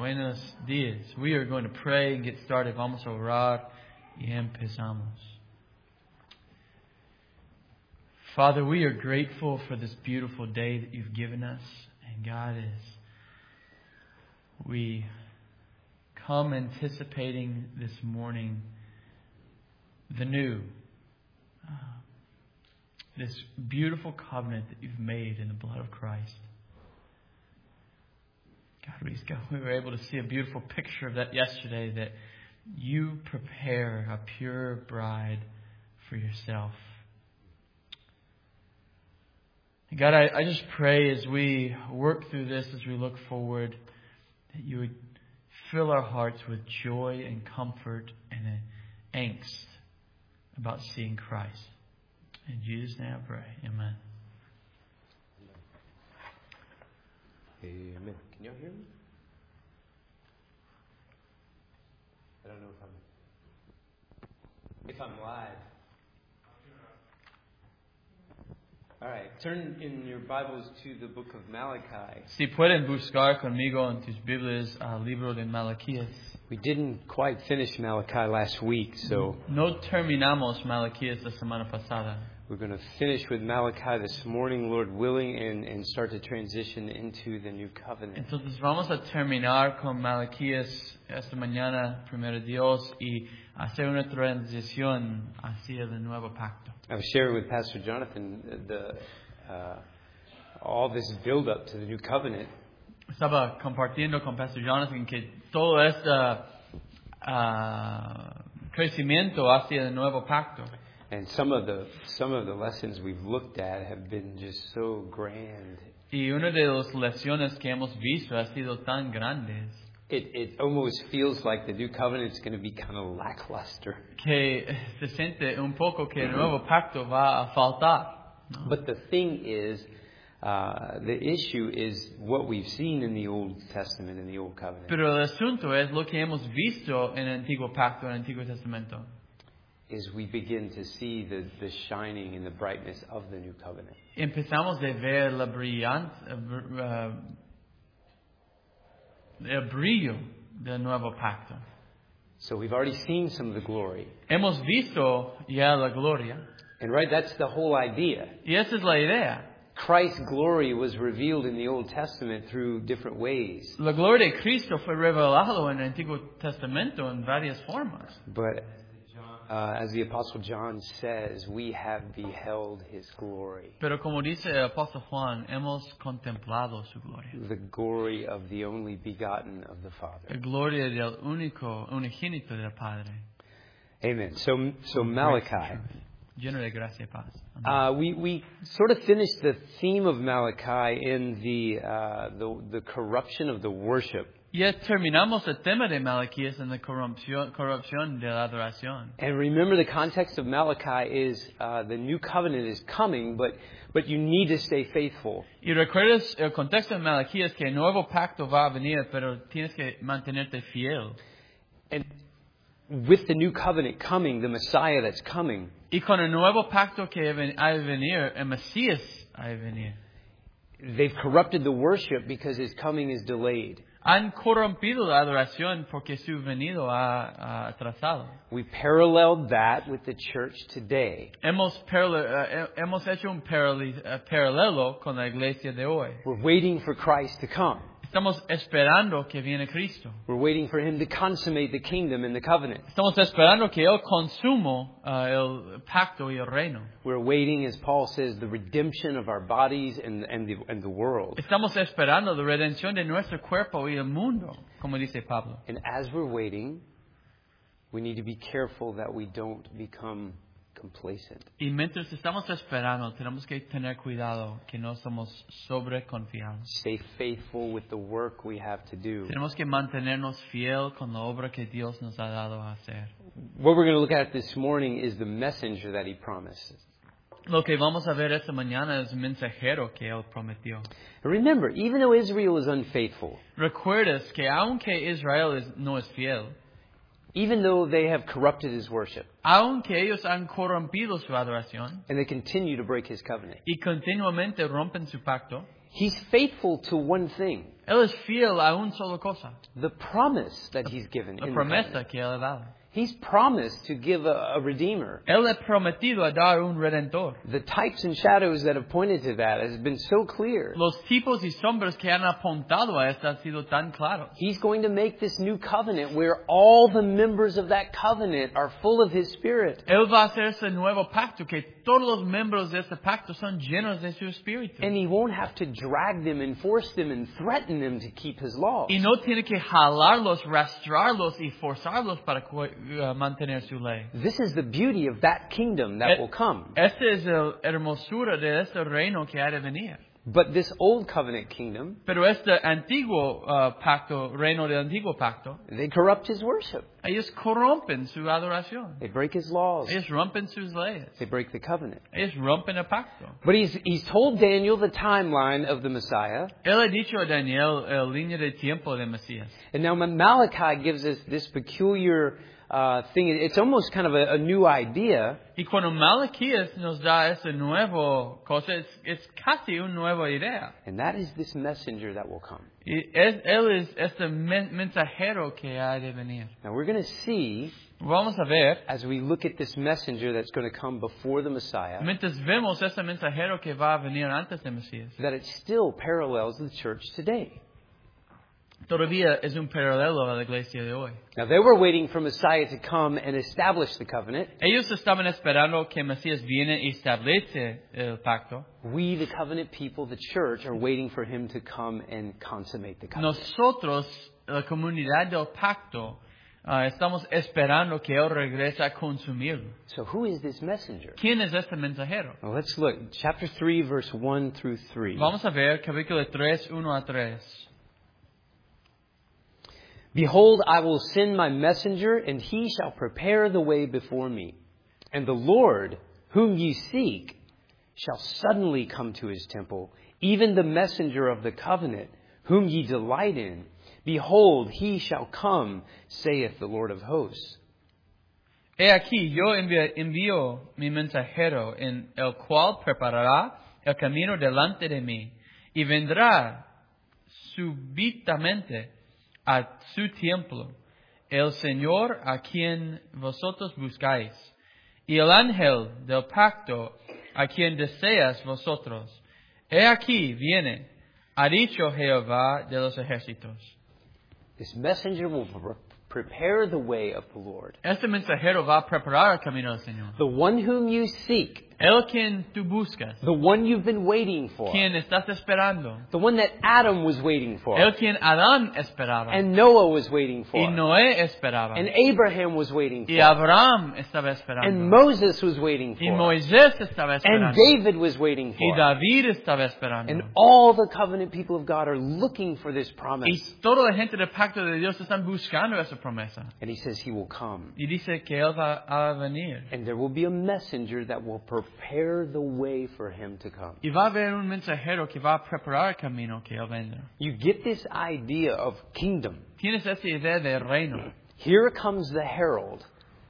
Buenos días. We are going to pray and get started. Vamos a orar y empezamos. Father, we are grateful for this beautiful day that you've given us. And God, we come anticipating this morning the new, this beautiful covenant that you've made in the blood of Christ. God, we were able to see a beautiful picture of that yesterday, that you prepare a pure bride for yourself. God, I just pray as we work through this, as we look forward, that you would fill our hearts with joy and comfort and angst about seeing Christ. In Jesus' name I pray. Amen. Amen. Can y'all hear me? I don't know if I'm live. All right. Turn in your Bibles to the book of Malachi. Si pueden buscar conmigo en tus Biblias al libro de Malaquías. We didn't quite finish Malachi last week, so No terminamos Malaquías la semana pasada. we're going to finish with Malachi this morning, Lord willing, and start to transition into the new covenant. Entonces vamos a terminar con Malaquías esta mañana, primero Dios, y hacer una transición hacia el nuevo pacto. I was sharing with Pastor Jonathan all this build up to the new covenant. Estaba compartiendo con Pastor Jonathan que todo este crecimiento hacia el nuevo pacto. And some of the lessons we've looked at have been just so grand. Y una de las lecciones que hemos visto ha sido tan grandes. It almost feels like the new covenant is going to be kind of lackluster. Que se siente un poco que el nuevo pacto va a faltar. ¿No? But the thing is, the issue is what we've seen in the Old Testament, in the Old Covenant. Pero el asunto es lo que hemos visto en el Antiguo Pacto, en el Antiguo Testamento. Is we begin to see the shining and the brightness of the new covenant. Empezamos a ver la el brillo del nuevo pacto. So we've already seen some of the glory. Hemos visto ya la gloria. And right, that's the whole idea. Y esa es la idea. Christ's glory was revealed in the Old Testament through different ways. La gloria de Cristo fue revelado en el Antiguo Testamento en varias formas. But as the Apostle John says, we have beheld His glory. Pero como dice el apóstol Juan, hemos contemplado su gloria. The glory of the only begotten of the Father. La gloria del único unigénito del Padre. Amen. So Malachi. Lleno de gracia y paz. We sort of finished the theme of Malachi in the corruption of the worship. Ya terminamos el tema de Malaquías en la corrupción de la adoración. And remember, the context of Malachi is the new covenant is coming, but you need to stay faithful. Y recuerdas el contexto de Malaquías, que el nuevo pacto va a venir, pero tienes que mantenerte fiel. And with the new covenant coming, the Messiah that's coming, Y con el nuevo pacto que ha de venir, el Mesías ha de venir. they've corrupted the worship because His coming is delayed. Han corrompido la adoración porque su venido ha atrasado. We paralleled that with the church today. Hemos hecho un paralelo con la iglesia de hoy. We're waiting for Christ to come. Estamos esperando que viene Cristo. We're waiting for Him to consummate the kingdom and the covenant. Estamos esperando que Él consuma el pacto y el reino. We're waiting, as Paul says, the redemption of our bodies and the world. Estamos esperando la redención de nuestro cuerpo y el mundo, como dice Pablo. And as we're waiting, we need to be careful that we don't become complacent. Y mientras estamos esperando, tenemos que tener cuidado que no somos sobreconfiados. Stay faithful with the work we have to do. Tenemos que mantenernos fiel con la obra que Dios nos ha dado a hacer. What we're going to look at this morning is the messenger that He promised. Lo que vamos a ver esta mañana es el mensajero que Él prometió. And remember, even though Israel is unfaithful, Recuerdas que aunque Israel no es fiel, even though they have corrupted His worship, aunque ellos han corrompido su adoración and they continue to break His covenant, y continuamente rompen su pacto, He's faithful to one thing. Él es fiel a una sola cosa. The promise that He's given. La in the promesa covenant. que Él ha dado. He's promised to give a Redeemer. Él ha prometido a dar un redentor. The types and shadows that have pointed to that has been so clear. Los tipos y sombras que han apuntado a esto han sido tan claros. He's going to make this new covenant where all the members of that covenant are full of His Spirit. Él va a hacer ese nuevo pacto que todos los miembros de ese pacto son llenos de su espíritu. And He won't have to drag them and force them and threaten them to keep His laws. Y no tiene que jalarlos, rastrearlos y forzarlos para mantener su ley. This is the beauty of that kingdom that will come. Esta es la hermosura de este reino que ha de venir. But this old covenant kingdom, Pero este antiguo pacto, reino del antiguo pacto, they corrupt His worship. ellos corrompen su adoración. They break His laws. Ellos rompen sus leyes. They break the covenant. Ellos rompen el pacto. But he's told Daniel the timeline of the Messiah. Él ha dicho a Daniel la línea de tiempo de Mesías. And now Malachi gives us this peculiar thing. It's almost kind of a new idea. Y cuando Malaquías nos da esa nueva cosa, es casi una nueva idea. And that is this messenger that will come. Y él es este mensajero que ha de venir. Now we're going to see, Vamos a ver, as we look at this messenger that's going to come before the Messiah, mientras vemos este mensajero que va a venir antes de Mesías, that it still parallels the church today. todavía es un paralelo a la iglesia de hoy. Now they were waiting for Messiah to come and establish the covenant. Ellos estaban esperando que Mesías viene y establece el pacto. We, the covenant people, the church, are waiting for Him to come and consummate the covenant. Nosotros, la comunidad del pacto, estamos esperando que Él regrese a consumirlo. So who is this messenger? ¿Quién es este mensajero? Well, let's look. Chapter 3, verse 1 through 3. Vamos a ver capítulo 3, 1 a 3. Behold, I will send my messenger, and he shall prepare the way before me. And the Lord, whom ye seek, shall suddenly come to His temple, even the messenger of the covenant, whom ye delight in. Behold, he shall come, saith the Lord of hosts. He aquí, yo envío mi mensajero, en el cual preparará el camino delante de mí, y vendrá súbitamente a su templo el Señor a quien vosotros buscáis, y el ángel del pacto a quien deseas vosotros. He aquí viene, ha dicho Jehová de los ejércitos. This messenger will prepare the way of the Lord. Este mensajero va a preparar el camino del Señor. The one whom you seek. El quien tú buscas. The one you've been waiting for. Quien estás esperando. The one that Adam was waiting for. El quien Adán esperaba. And Noah was waiting for. Y Noé esperaba. And Abraham was waiting for. Y Abraham estaba esperando. And Moses was waiting for. Y Moisés estaba esperando. And David was waiting for. Y David estaba esperando. And all the covenant people of God are looking for this promise. Y toda la gente del pacto de Dios están buscando esa promesa. And He says He will come. Y dice que Él va a venir. And there will be a messenger that will prepare the way for Him to come. Y va a haber un mensajero que va a preparar el camino que Él vendrá. You get this idea of kingdom. Tienes esa idea de reino. Here comes the herald.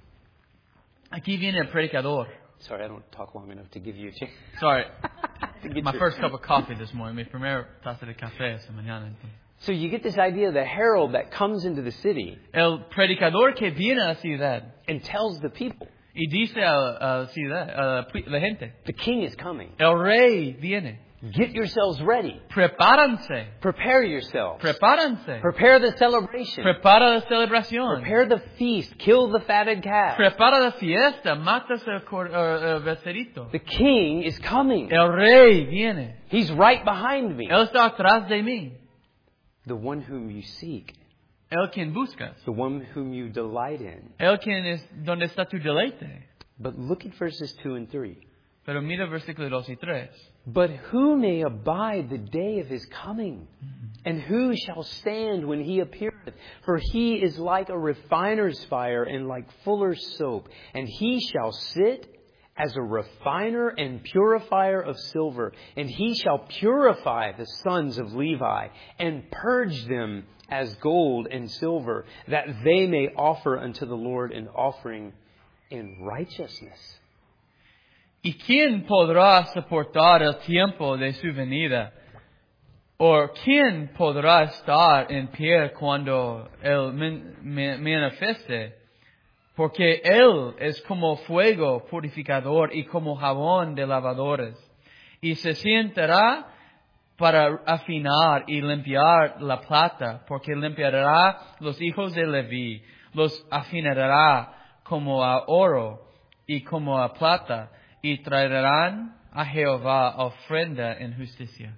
Aquí viene el predicador. Sorry, I don't talk long enough to give you a chance. Sorry. Get My your- first cup of coffee this morning. Mi primer taza de café esta mañana. So you get this idea of the herald that comes into the city El predicador que viene a la ciudad and tells the people, y dice a la ciudad, a la gente, the king is coming. el rey viene. Get yourselves ready. Prepárense. Prepare yourselves. Prepárense. Prepare the celebration. Prepara la celebración. Prepare the feast. Kill the fatted calf. Prepara la fiesta. Matas el becerrito. The king is coming. El rey viene. He's right behind me. Él está atrás de mí. The one whom you seek. El quien buscas. The one whom you delight in. El quien es donde está tu deleite. But look at verses 2 and 3. Pero mira versículo 2 y 3. But who may abide the day of His coming? And who shall stand when He appeareth? For He is like a refiner's fire and like fuller's soap. And He shall sit as a refiner and purifier of silver. And He shall purify the sons of Levi and purge them as gold and silver, that they may offer unto the Lord an offering in righteousness. ¿Y quién podrá soportar el tiempo de su venida? ¿O quién podrá estar en pie cuando Él manifieste? Porque Él es como fuego purificador y como jabón de lavadores. Y se sentará para afinar y limpiar la plata, porque limpiará los hijos de Leví, los afinará como a oro y como a plata, y traerán a Jehová ofrenda en justicia.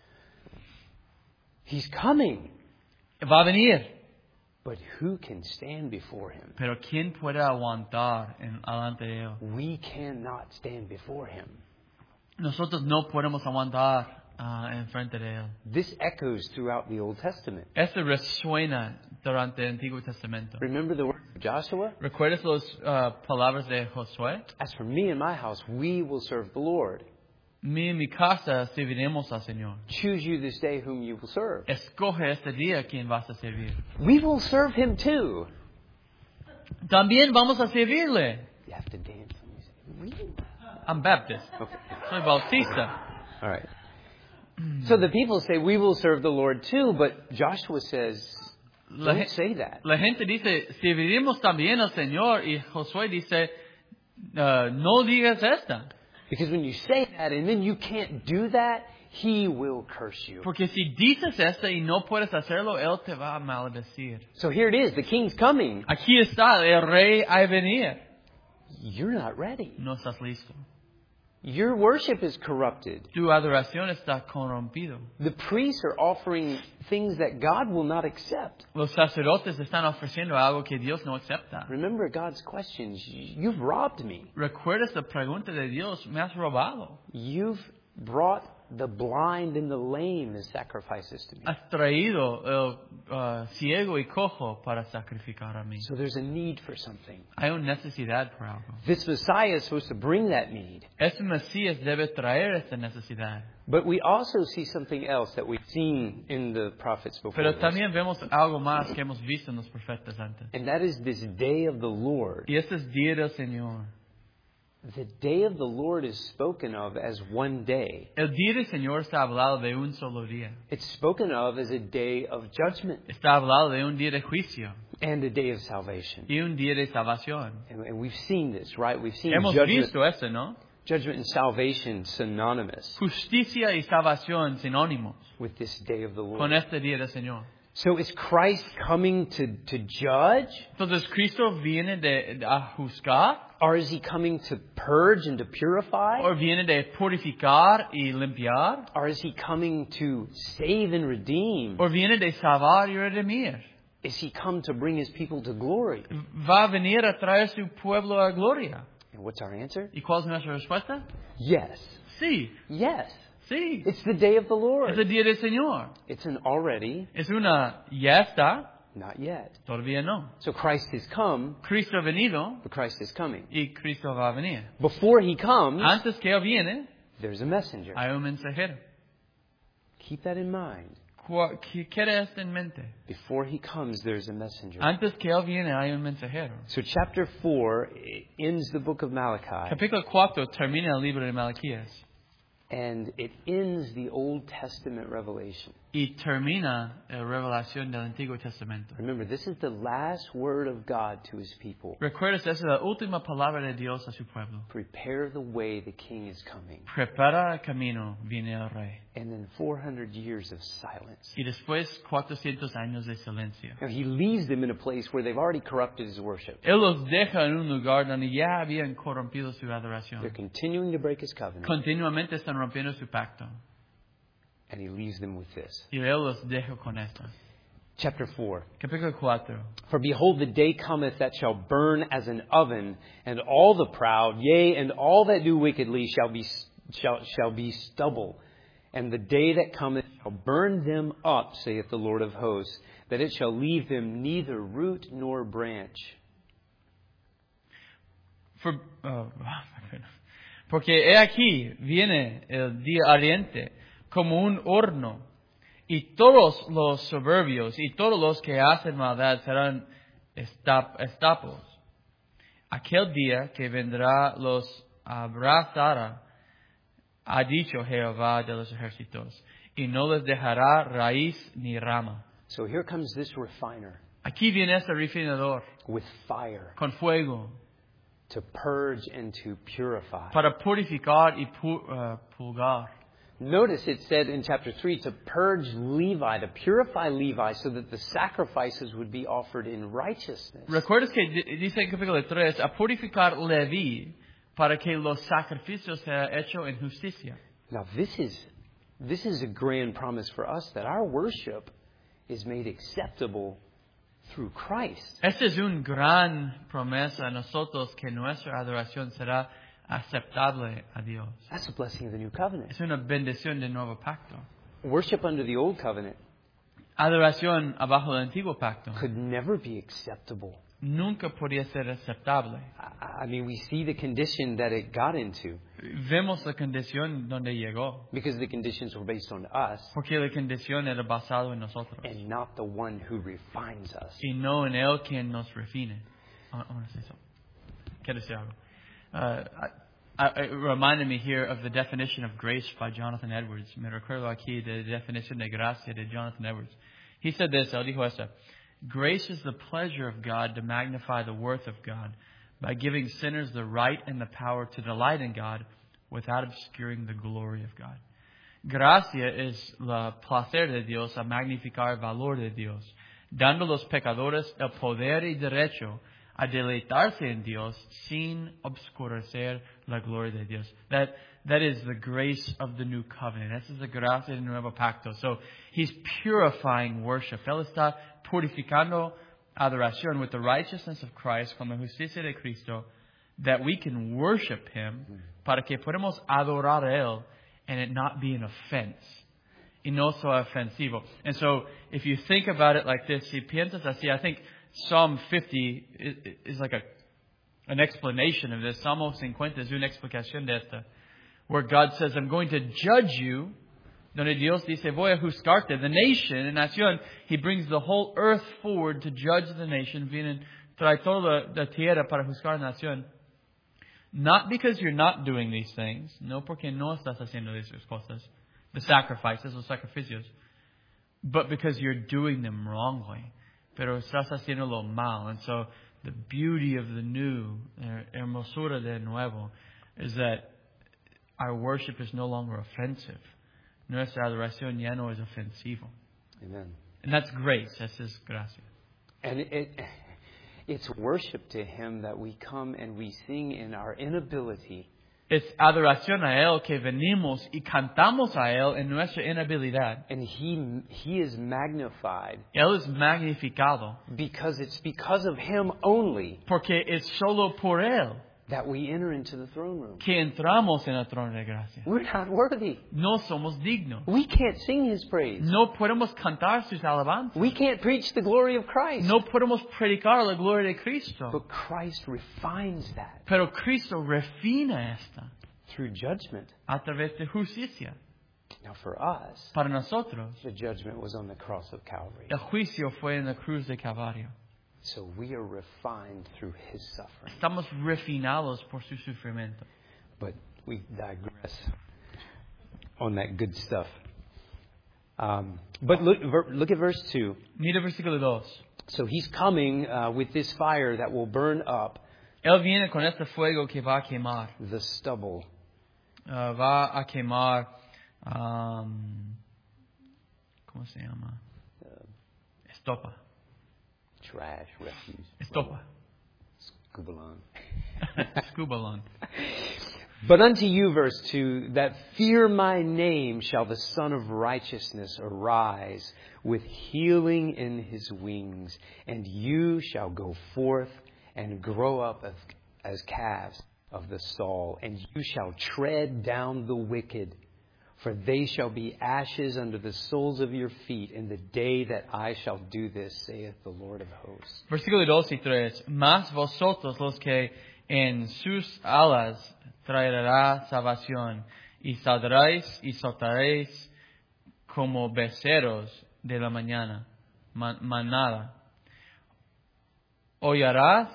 He's coming. Va a venir. But who can stand before him? Pero ¿quién puede aguantar delante de Él? We cannot stand before him. Nosotros no podemos aguantar en frente de Él. This echoes throughout the Old Testament. Esto resuena durante el Antiguo Testamento. Remember the words of Joshua? ¿Recuerdas las palabras de Josué? As for me and my house, we will serve the Lord. Mi casa serviremos al Señor. Choose you this day whom you will serve. Escoge este día quién vas a servir. We will serve him too. También vamos a servirle. You have to dance when you say, we. I'm Baptist. Okay. Soy bautista. All right. So the people say, we will serve the Lord too, but Joshua says, don't say that. La gente dice, serviremos también al Señor, y Josué dice, no digas esta. Because when you say that and then you can't do that, he will curse you. Porque si dices esta y no puedes hacerlo, Él te va a maldecir. So here it is, the king's coming. Aquí está, el rey ha de venir. You're not ready. No estás listo. Your worship is corrupted. Tu adoración está corrompido. The priests are offering things that God will not accept. Los sacerdotes están ofreciendo algo que Dios no acepta. Remember God's questions. You've robbed me. ¿Recuerdas la pregunta de Dios? Me has robado. You've brought the blind and the lame as sacrifices to me. Has traído el ciego y cojo para sacrificar a mí. So there's a need for something. Hay una necesidad por algo. This Messiah is supposed to bring that need. Este Mesías debe traer esta necesidad. But we also see something else that we've seen in the prophets before. Pero this. también vemos algo más que hemos visto en los profetas antes. And that is this day of the Lord. Y este es día del Señor. The day of the Lord is spoken of as one day. El día del Señor está hablado de un solo día. It's spoken of as a day of judgment Está hablado de un día de juicio and a day of salvation. y un día de salvación. And we've seen this, right? We've seen Hemos judgment, visto eso, ¿no? judgment and salvation synonymous Justicia y salvación sinónimos with this day of the con Lord. este día del Señor. So is Christ coming to judge? Entonces, ¿Cristo viene a juzgar? Or is he coming to purge and to purify? ¿O viene de purificar y limpiar? Or is he coming to save and redeem? ¿O viene de salvar y redimir? Is he come to bring his people to glory? ¿Va a venir a traer su pueblo a gloria? And what's our answer? ¿Y cuál es nuestra respuesta? Yes. Sí, Yes. sí. It's the day of the Es Lord. el día del Señor. It's an already, Es una ya está, not yet. todavía no. So Christ has come, Cristo ha venido but Christ is coming. y Cristo va a venir. Before he comes, Antes que Él viene, there's a messenger. hay un mensajero. Keep that in mind. ¿Qué quiere esto en mente? Before he comes, there's a messenger. Antes que Él viene, hay un mensajero. So chapter 4 ends the book of Malachi, Capítulo 4 termina el libro de Malaquías and it ends the Old Testament revelation. y termina la revelación del Antiguo Testamento. Remember, this is the last word of God to his people. Recuerda, esa es la última palabra de Dios a su pueblo. Prepare the way, the king is coming. Prepara el camino, viene el rey. And then 400 years of silence. Y después 400 años de silencio. Now, he leaves them in a place where they've already corrupted his worship. Él los deja en un lugar donde ya habían corrompido su They're adoración. continuing to break his covenant. Continuamente están rompiendo su pacto. And he leaves them with this. Y Él los deja con esto. Chapter 4. Capítulo 4. For behold, the day cometh that shall burn as an oven, and all the proud, yea, and all that do wickedly shall be stubble. And the day that cometh shall burn them up, saith the Lord of hosts, that it shall leave them neither root nor branch. Porque he aquí viene el día ardiente como un horno, y todos los soberbios y todos los que hacen maldad serán estapos. Aquel día que vendrá los abrazará, ha dicho Jehová de los ejércitos, y no les dejará raíz ni rama. So here comes this refiner Aquí viene este refinador with fire con fuego to purge and to purify. para purificar y purgar. Notice it said in chapter 3 to purge Levi, to purify Levi so that the sacrifices would be offered in righteousness. ¿Recuerdas que dice en capítulo 3 a purificar Leví para que los sacrificios sean hechos en justicia? Now this is a grand promise for us that our worship is made acceptable through Christ. Esta es una gran promesa a nosotros que nuestra adoración será aceptable a Dios. That's the blessing of the new covenant. Es una bendición del nuevo pacto. Worship under the old covenant Adoración abajo del antiguo pacto could never be acceptable. nunca podía ser aceptable. I mean, we see the condition that it got into Vemos la condición donde llegó, because the conditions were based on us porque la condición era basada en nosotros and not the one who refines us. y no en Él quien nos refine. Ahora sí, eso. Quiero decir algo. It reminded me here of the definition of grace by Jonathan Edwards. Me recuerdo aquí de la definición de gracia de Jonathan Edwards. He said this, él dijo esto: grace is the pleasure of God to magnify the worth of God by giving sinners the right and the power to delight in God without obscuring the glory of God. Gracia es el placer de Dios a magnificar el valor de Dios, dando a los pecadores el poder y derecho a deleitarse en Dios sin obscurecer la gloria de Dios. That is the grace of the new covenant. Esa es la gracia del nuevo pacto. So he's purifying worship. Él está purificando adoración with the righteousness of Christ, con la justicia de Cristo, that we can worship Him, para que podamos adorar a Él and it not be an offense. Y no sea ofensivo. And so if you think about it like this, si piensas así, I think Psalm 50 is like an explanation of this. Salmo 50 es una explicación de esta. Where God says, I'm going to judge you. Donde Dios dice, voy a juzgarte. The nation, la nación, He brings the whole earth forward to judge the nation. Trae toda la tierra para juzgar la nación. Not because you're not doing these things. No porque no estás haciendo esas cosas. The sacrifices, los sacrificios. But because you're doing them wrongly. Pero estás haciéndolo mal. And so the beauty of the new, hermosura de nuevo, is that our worship is no longer offensive. Nuestra adoración ya no es ofensivo. Amen. And that's grace. Esa es gracia. And it's worship to Him that we come and we sing in our inability. Es adoración a Él que venimos y cantamos a Él en nuestra inhabilidad. And He is magnified. Él es magnificado. Because it's because of Him only Porque es solo por Él that we enter into the throne room. que entramos en el trono de gracia. We're not worthy. No somos dignos. We can't sing His praise. No podemos cantar sus alabanzas. We can't preach the glory of Christ. No podemos predicar la gloria de Cristo. But Christ refines that Pero Cristo refina esta through judgment. a través de justicia. Now for us, Para nosotros, the judgment was on the cross of Calvary. el juicio fue en la cruz de Calvario. So we are refined through His suffering. Estamos refinados por su sufrimiento. But we digress on that good stuff. But look at verse 2. Mira versículo 2. So He's coming with this fire that will burn up Él viene con este fuego que va a quemar. the stubble. Va a quemar. ¿Cómo se llama? Estopa. Trash, refuse. Estopa. Scubalon. Scubalon. But unto you, verse 2, that fear my name shall the Son of Righteousness arise with healing in His wings, and you shall go forth and grow up as calves of the stall, and you shall tread down the wicked, for they shall be ashes under the soles of your feet in the day that I shall do this, saith the Lord of hosts. Versículo 2 y 3. Mas vosotros los que en sus alas traerá salvación, y saldréis y saltaréis como becerros de la mañana, manada.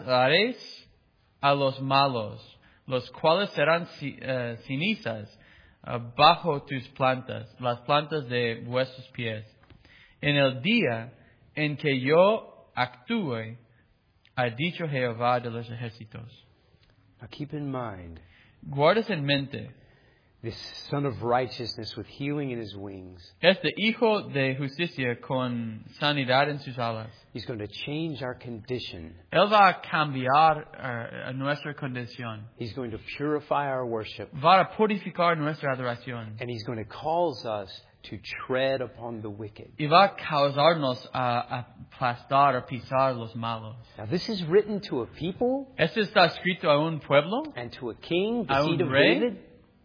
Haréis a los malos, los cuales serán cenizas bajo tus plantas, las plantas de vuestros pies. En el día en que yo actúe, ha dicho Jehová de los ejércitos. Now keep in mind, Guardes en mente, this Son of Righteousness with healing in his wings, este hijo de justicia con sanidad en sus alas. he's going to change our condition. Él va a cambiar nuestra condición. He's going to purify our worship. Va a purificar nuestra adoración. And he's going to cause us to tread upon the wicked. Y va a causarnos a aplastar, a pisar los malos. Now this is written to a people Esto está escrito a un pueblo, and to a king, the a seed un of rey, David.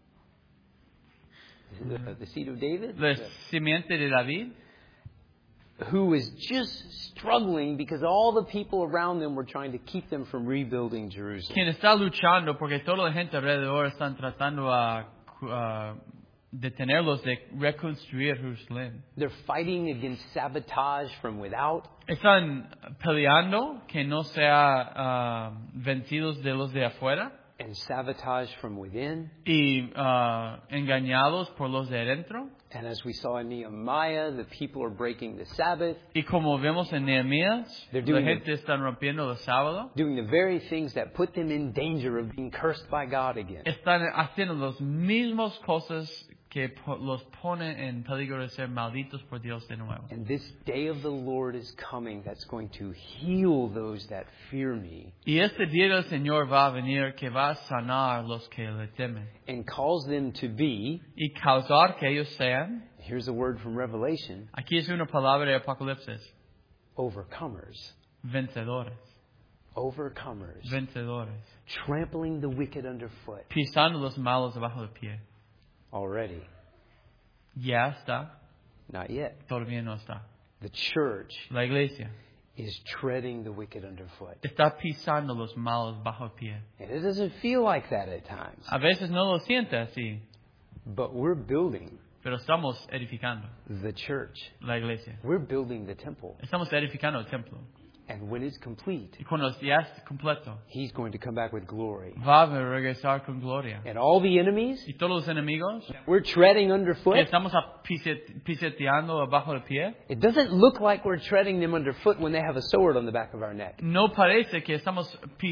The seed of David? la simiente de David, Who is just struggling because all the people around them were trying to keep them from rebuilding Jerusalem. quien está luchando porque toda la gente alrededor están tratando a detenerlos de reconstruir Jerusalén. They're fighting against sabotage from without. Están peleando que no sea vencidos de los de afuera And sabotage from within. y engañados por los de adentro. And as we saw in Nehemiah, the people are breaking the Sabbath, Y como vemos en Nehemías, They're la doing gente está rompiendo el sábado. doing the very things that put them in danger of being cursed by God again. Están haciendo las mismas cosas que los ponen en peligro de ser malditos por Dios de nuevo. And this day of the Lord is coming that's going to heal those that fear me Y este día del Señor va a venir que va a sanar los que le temen and cause them to be, y causar que ellos sean, here's a word from Revelation, aquí es una palabra de Apocalipsis, overcomers. vencedores, Overcomers. vencedores, Trampling the wicked underfoot. pisando los malos debajo del pie. Already. Ya está, Not yet. todavía no está. The church La iglesia is treading the wicked underfoot. está pisando los malos bajo el pie. And it doesn't feel like that at times. A veces no lo siente así, But we're building pero estamos edificando the church. la iglesia. We're building the temple. Estamos edificando el templo. And when it's complete, Y cuando ya es completo, He's going to come back with glory. va a regresar con gloria. And all the enemies Y todos los enemigos we're treading que underfoot, estamos pisoteando abajo del pie, it doesn't look like we're treading them underfoot when they have a sword on the back of our neck. no parece que estamos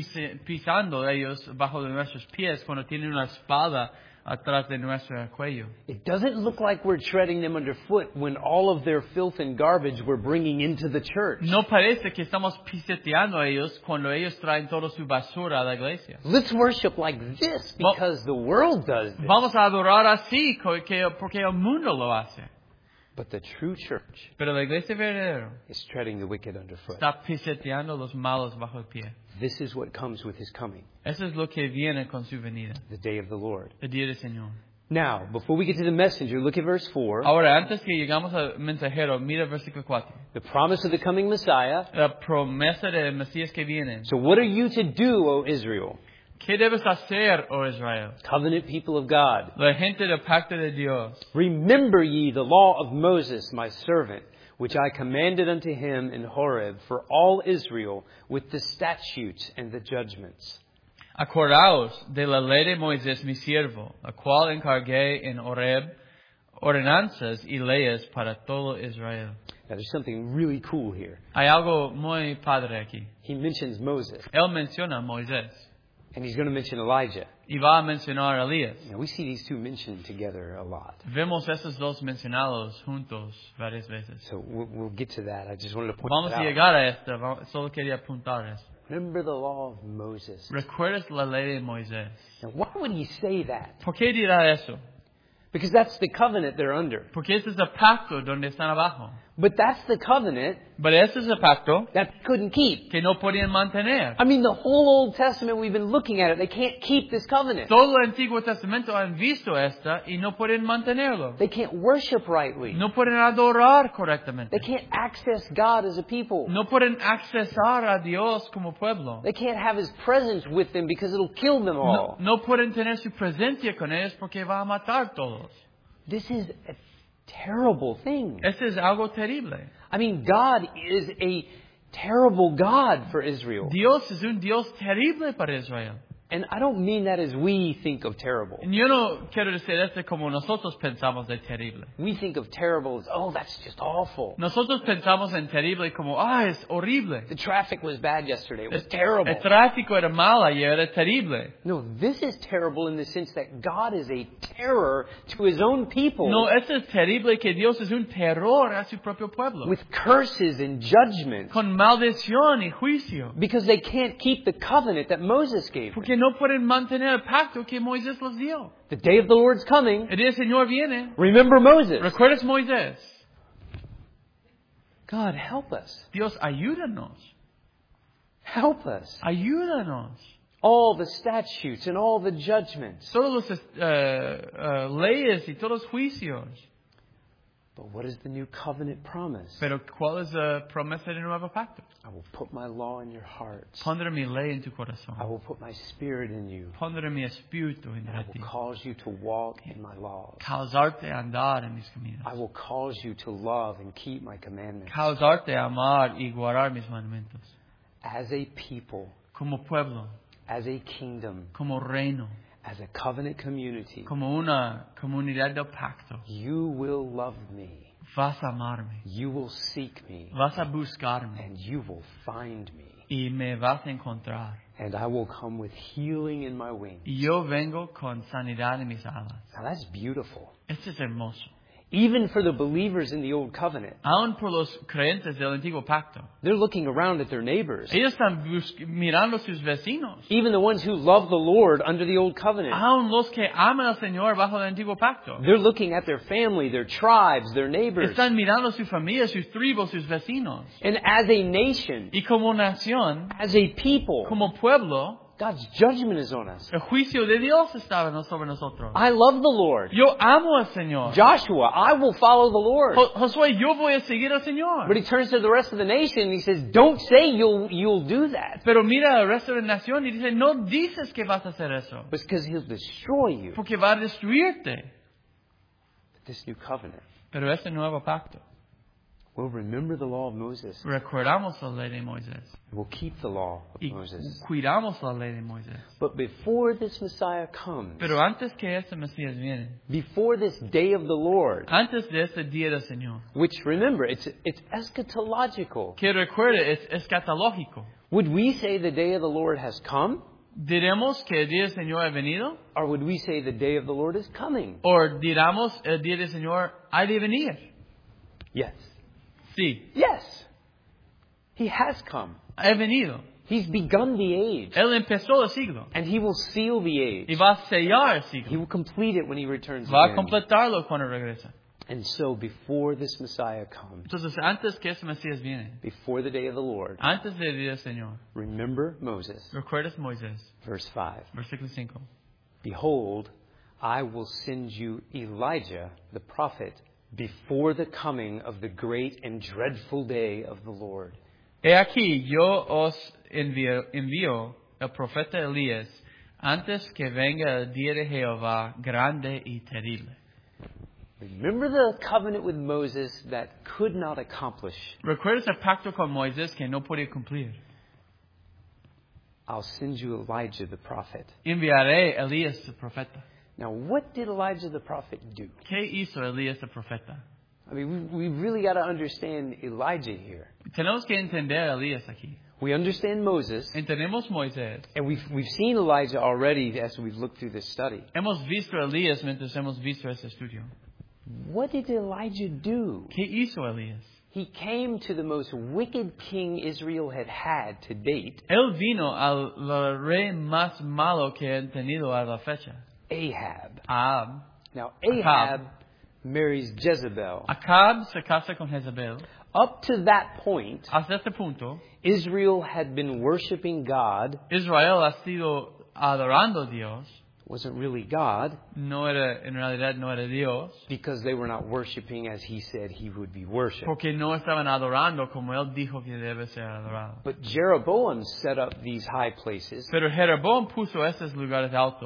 pisando ellos bajo de nuestros pies cuando tienen una espada atrás de nuestro cuello. It doesn't look like we're treading them underfoot when all of their filth and garbage we're bringing into the church. No parece que estamos pisoteando a ellos cuando ellos traen toda su basura a la iglesia. Let's worship like this because the world does this. Vamos a adorar así porque el mundo lo hace. But the true church Pero la iglesia verdadera is treading the wicked underfoot. está pisoteando los malos bajo el pie. This is what comes with His coming, Eso es lo que viene con su venida, the day of the Lord. el día del Señor. Now, before we get to the messenger, look at verse 4. Ahora, antes que llegamos al mensajero, mira el versículo 4. The promise of the coming Messiah. La promesa del Mesías que viene. So what are you to do, O Israel? ¿Qué debes hacer, oh Israel? Covenant people of God. La gente del pacto de Dios. Remember ye the law of Moses, my servant, which I commanded unto him in Horeb for all Israel with the statutes and the judgments. Acordaos de la ley de Moisés, mi siervo, la cual encargué en Horeb, ordenanzas y leyes para todo Israel. Now there's something really cool here. Hay algo muy padre aquí. He mentions Moses, Él menciona a Moisés and he's going to mention Elijah. y va a mencionar a Elías. Now we see these two mentioned together a lot. Vemos esos dos mencionados juntos varias veces. So we'll get to that. I just wanted to point Vamos that a out. llegar a esto, solo quería apuntar eso. Remember the law of Moses. ¿Recuerdas la ley de Moisés? Now why would he say that? ¿Por qué dirá eso? Because that's the covenant they're under. Porque ese es el pacto donde están abajo. But that's the covenant Pero ese es el pacto that they couldn't keep. que no podían mantener. I mean, the whole Old Testament, we've been looking at it. They can't keep this covenant. Todo el Antiguo Testamento han visto esta y no pueden mantenerlo. They can't worship rightly. No pueden adorar correctamente. They can't access God as a people. No pueden accesar a Dios como pueblo. They can't have His presence with them because it'll kill them all. No pueden tener su presencia con ellos porque va a matar todos. This is a terrible thing. Este es algo terrible. I mean, God is a terrible God for Israel. Dios es un Dios terrible para Israel. And I don't mean that as we think of terrible. Yo no quiero decir esto como nosotros pensamos de terrible. We think of terrible as, oh, that's just awful. Nosotros pensamos en terrible como, es horrible. The traffic was bad yesterday. It was terrible. El tráfico era mal ayer, era terrible. No, this is terrible in the sense that God is a terror to His own people. No, esto es terrible que Dios es un terror a su propio pueblo. With curses and judgment. Con maldición y juicio. Because they can't keep the covenant that Moses gave them. Porque no pueden mantener el pacto que Moisés les dio. The day of the Lord's coming. El día del Señor viene. Remember Moses. ¿Recuerdas Moisés? God, help us. Dios, ayúdanos. Help us. Ayúdanos. All the statutes and all the judgments. Todos los leyes y todos los juicios. But what is the new covenant promise? Pero ¿cuál es la promesa del nuevo pacto? I will put my law in your hearts. Pondré mi ley en tu corazón. I will put my spirit in you. Pondré mi espíritu en I ti. will cause you to walk in my laws. Causarte a andar en mis caminos. I will cause you to love and keep my commandments. Causarte a amar y guardar mis mandamientos. As a people, Como pueblo, as a kingdom, como reino, as a covenant community, como una comunidad del pacto. you will love me. Vas a amarme. You will seek me. Vas a buscarme. And you will find me. Y me vas a encontrar. And I will come with healing in my wings. Y yo vengo con sanidad en mis alas. Now that's beautiful. Esto es hermoso. Even for the believers in the Old Covenant. Aún por los creyentes del antiguo pacto. They're looking around at their neighbors. Ellos están mirando a sus vecinos. Even the ones who love the Lord under the Old Covenant. Aún los que aman al Señor bajo el antiguo pacto. They're looking at their family, their tribes, their neighbors. Están mirando a su familia, sus tribus, sus vecinos. And as a nation, Y como nación, as a people, como pueblo, God's judgment is on us. el juicio de Dios estaba sobre nosotros. I love the Lord. Yo amo al Señor. Joshua, I will follow the Lord. Josué, yo voy a seguir al Señor. But he turns to the rest of the nation and he says, don't say you'll do that. Pero mira al resto de la nación y dice, no dices que vas a hacer eso. It's because he'll destroy you. Porque va a destruirte. This new covenant. Pero este nuevo pacto. We'll remember the law of Moses. Recordamos la ley de Moisés. We'll keep the law of Y Moses. cuidamos la ley de Moisés. But before this Messiah comes, Pero antes que este Mesías viene, before this day of the Lord, antes de este día del Señor, which remember, it's eschatological. que recuerde, es escatológico. Would we say the day of the Lord has come? ¿Diremos que el día del Señor ha venido? Or would we say the day of the Lord is coming? ¿O diramos el día del Señor ha de venir? Yes. Sí, Yes. He has come. ha venido. He's begun the age. Él empezó el siglo. And he will seal the age. Y va a sellar el He siglo. will complete it when he returns Va a again. completarlo cuando regresa. And so before this Messiah comes, Entonces, antes que este Mesías viene, before the day of the Lord, antes del día del Señor, remember Moses. recuerdas Moisés, Verse 5. versículo 5. Behold, I will send you Elijah, the prophet, before the coming of the great and dreadful day of the Lord. He aquí, yo os envío el profeta Elías antes que venga el día de Jehová grande y terrible. Remember the covenant with Moses that could not accomplish. ¿Recuerdas el pacto con Moisés que no podía cumplir? I'll send you Elijah, the prophet. Enviaré a Elías el profeta. Now, what did Elijah the prophet do? ¿Qué hizo Elías el profeta? I mean, we really got to understand Elijah here. Tenemos que entender a Elías aquí. We understand Moses, Entendemos Moisés. and we've seen Elijah already as we've looked through this study. Hemos visto a Elías mientras hemos visto este estudio. What did Elijah do? ¿Qué hizo Elías? He came to the most wicked king Israel had to date, Él vino al rey más malo que han tenido a la fecha. Ahab. Ahab. Now, Ahab. Ahab marries Jezebel. Acab se casa con Jezebel. Up to that point, Hasta este punto, Israel had been worshiping God. Israel ha sido adorando a Dios. Wasn't really God, En realidad no era Dios. because they were not worshiping as he said he would be worshipped. Porque no estaban adorando como Él dijo que debe ser adorado. But Jeroboam set up these high places Pero Jeroboam puso estos lugares altos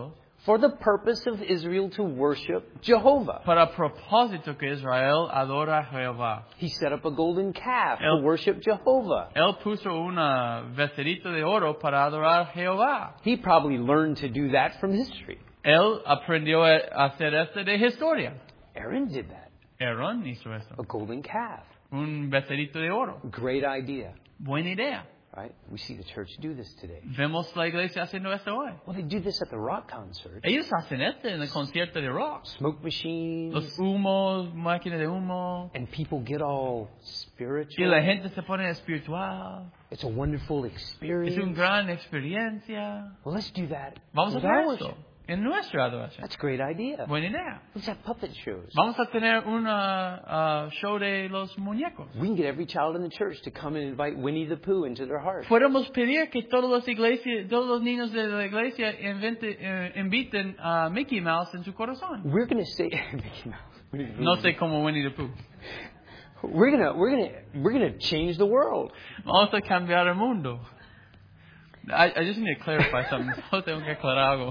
for the purpose of Israel to worship Jehovah. Para propósito que Israel adora a Jehová. He set up a golden calf El- to worship Jehovah. Él puso una becerrito de oro para adorar a Jehová. He probably learned to do that from history. Él aprendió a hacer esto de historia. Aaron did that. Aarón hizo eso. A golden calf. Un becerito de oro. Great idea, Buena idea. right? We see the church do this today. Vemos la iglesia haciendo esto hoy. Well, they do this at the rock concert. Ellos hacen esto en el concierto de rock. Smoke machines. Los humos, máquinas de humo. And people get all Y spiritual. la gente se pone espiritual. It's a wonderful Es experience. una gran experiencia. Well, let's do that Vamos a with hacer our esto worship. en nuestra adoración. That's a great idea. Buena idea. Let's have puppet shows. Vamos a tener un show de los muñecos. We can get every child in the church to come and invite Winnie the Pooh into their heart. Podemos pedir que todos los niños de la iglesia inviten a Mickey Mouse en su corazón. We're going to say Mickey Mouse. Winnie the Pooh. No sé cómo Winnie the Pooh. We're gonna change the world. Vamos a cambiar el mundo. I just need to clarify something. Solo tengo que aclarar algo.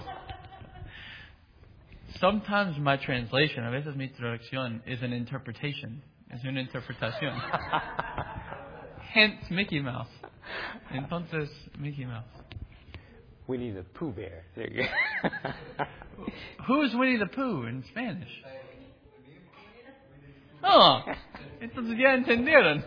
Sometimes my translation, a veces mi traducción, is an interpretation. Es una interpretación. Hence Mickey Mouse. Entonces, Mickey Mouse. Winnie the Pooh Bear. There you go. Who is Winnie the Pooh in Spanish? Oh, entonces ya entendieron.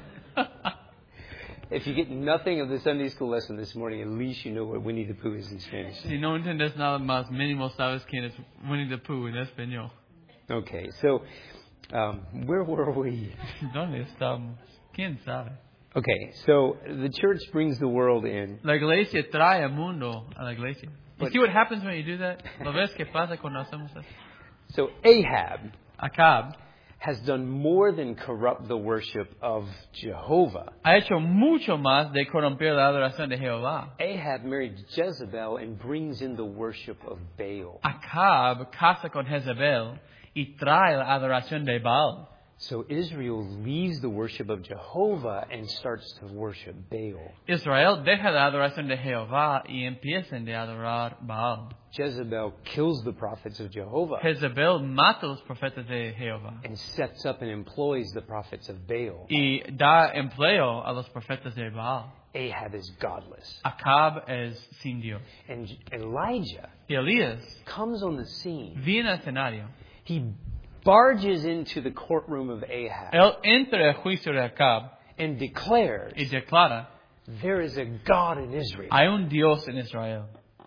If you get nothing of the Sunday school lesson this morning, at least you know what Winnie the Pooh is in Spanish. Si no entiendes nada más, mínimo sabes quién es Winnie the Pooh en español. Okay, so where were we? ¿Dónde estamos? ¿Quién sabe? Okay, so the church brings the world in. La iglesia trae al mundo a la iglesia. You But- see what happens when you do that? ¿Lo ves qué pasa cuando hacemos eso? So Ahab Acab has done more than corrupt the worship of Jehovah. ha hecho mucho más de corromper la adoración de Jehová. Ahab married Jezebel and brings in the worship of Baal. Acab casa con Jezebel y trae la adoración de Baal. So Israel leaves the worship of Jehovah and starts to worship Baal. Israel deja la adoración de Jehová y empiezan a adorar Baal. Jezebel kills the prophets of Jehovah Jezebel mata a los profetas de Jehová and sets up and employs the prophets of Baal. y da empleo a los profetas de Baal. Ahab is godless. Acab es sin Dios. And Elijah Y Elías comes on the scene. viene al escenario. He barges into the courtroom of Ahab Él entra al juicio de Acab and declares, y declara, there is a God in Israel. hay un Dios en Israel.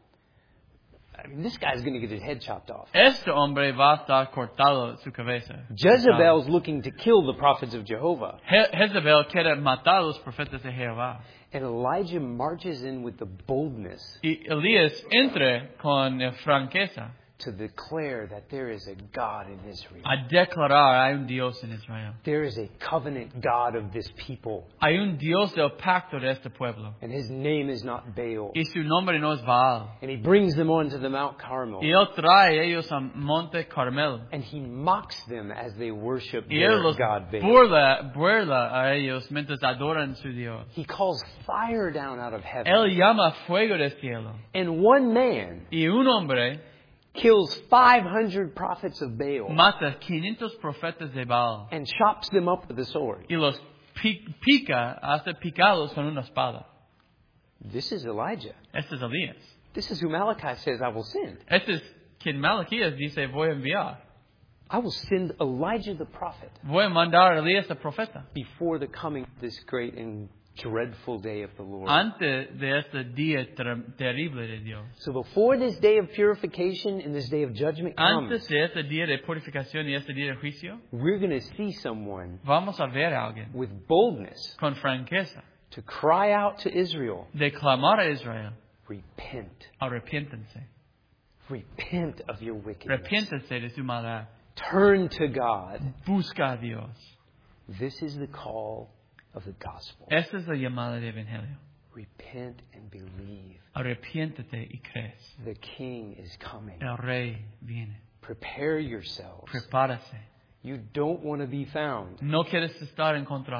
I mean, this guy's going to get his head chopped off. Este hombre va a estar cortado su cabeza. Jezebel's looking to kill the prophets of Jehovah. Jezebel quiere matar a los profetas de Jehová. And Elijah marches in with the boldness Y Elías entra con franqueza to declare that there is a God in Israel. a declarar, hay un Dios en Israel. There is a covenant God of this people. Hay un Dios del pacto de este pueblo. And his name is not Baal. Y su nombre no es Baal. And he brings them onto the Mount Carmel. Y él trae a ellos a Monte Carmelo. And he mocks them as they worship Y their él los God Baal. burla a ellos mientras adoran su Dios. He calls fire down out of heaven. Él llama fuego del cielo. And one man Y un hombre kills 500 prophets of Baal mata 500 profetas de Baal. and chops them up with a sword. Y los pica, hace picados con una espada. This is Elijah. Este es Elías. This is who Malachi says I will send. Este es quien Malaquías dice, voy a enviar. I will send Elijah the prophet Voy a mandar a Elías el profeta. before the coming of this great and dreadful day of the Lord. Antes de este día terrible de Dios. So before this day of purification and this day of judgment comes, Antes de este día de purificación y este día de juicio, we're going to see someone vamos a ver a alguien with boldness con franqueza to cry out to Israel, de clamar a Israel, repent. arrepiéntense. Repent of your wickedness. Arrepiéntense de su maldad. Turn to God. Busca a Dios. This is the call of the gospel. Esta es la llamada del Evangelio. Repent and believe. Arrepiéntete y crees. The King is coming. El Rey viene. Prepare yourselves. Prepárase. You don't want to be found No quieres estar encontrado.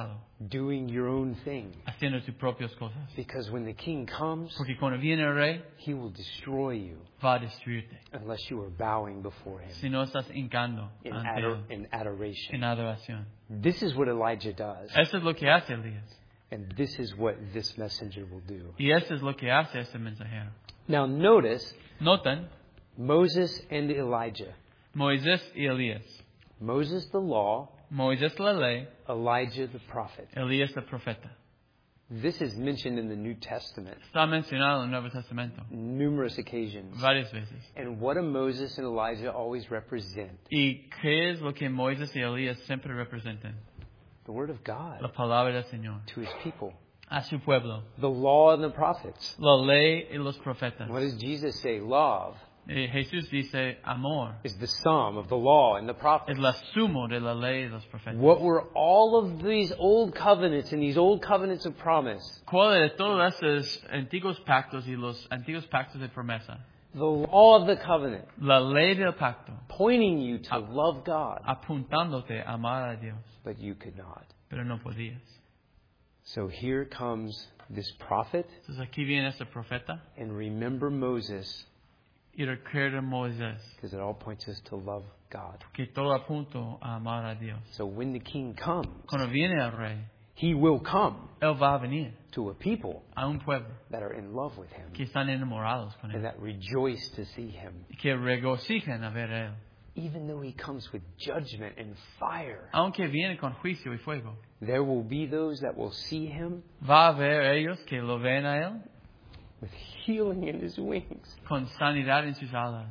doing your own thing. haciendo tus propias cosas. Because when the king comes, Porque cuando viene el rey, he will destroy you va a destruirte. unless you are bowing before him Si no estás hincando in, ante él, in adoration. en adoración. This is what Elijah does. Eso es lo que hace Elías. And this is what this messenger will do. Y eso es lo que hace este mensajero. Now notice Notan, Moses and Elijah. Moisés y Elías. Moses the law, Moisés la ley, Elijah the prophet. Elías el profeta. This is mentioned in the New Testament Está mencionado en el Nuevo Testamento numerous occasions. varias veces. And what do Moses and Elijah always represent? ¿Y qué es lo que Moisés y Elías siempre representan? The Word of God La palabra del Señor. to His people. A su pueblo. The law and the prophets. La ley y los profetas. What does Jesus say? Love Jesús dice amor. is the sum of the law and the prophets. Es la sumo de la ley y los profetas. What were all of these old covenants and these old covenants of promise? ¿Cuál de todos esos antiguos pactos y los antiguos pactos de promesa? The law of the covenant, La ley del pacto, pointing you to love God, apuntándote a amar a Dios, but you could not. pero no podías. So here comes this prophet, Entonces aquí viene este profeta and remember Moses, y recuerda a Moisés, because it all points us to love God. que todo apunta a amar a Dios. So when the king comes, Cuando viene el rey, he will come él va a venir to a people a un pueblo that are in love with him que están enamorados con and él that rejoice to see him, y que regocijan a ver a él. even though he comes with judgment and fire. Aunque viene con juicio y fuego, There will be those that will see him va a haber ellos que lo ven a él with healing in his wings. con sanidad en sus alas.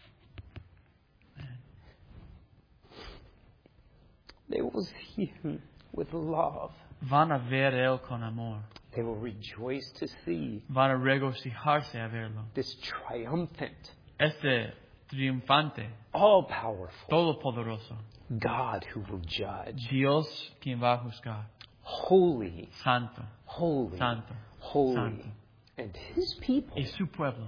They will see him with love. Van a ver a él con amor. They will rejoice to see Van a regocijarse a verlo. this triumphant, Este triunfante, all-powerful todopoderoso, God who will judge. Dios quien va a juzgar. Holy, Santo, holy, santo, holy. santo. And his people Y su pueblo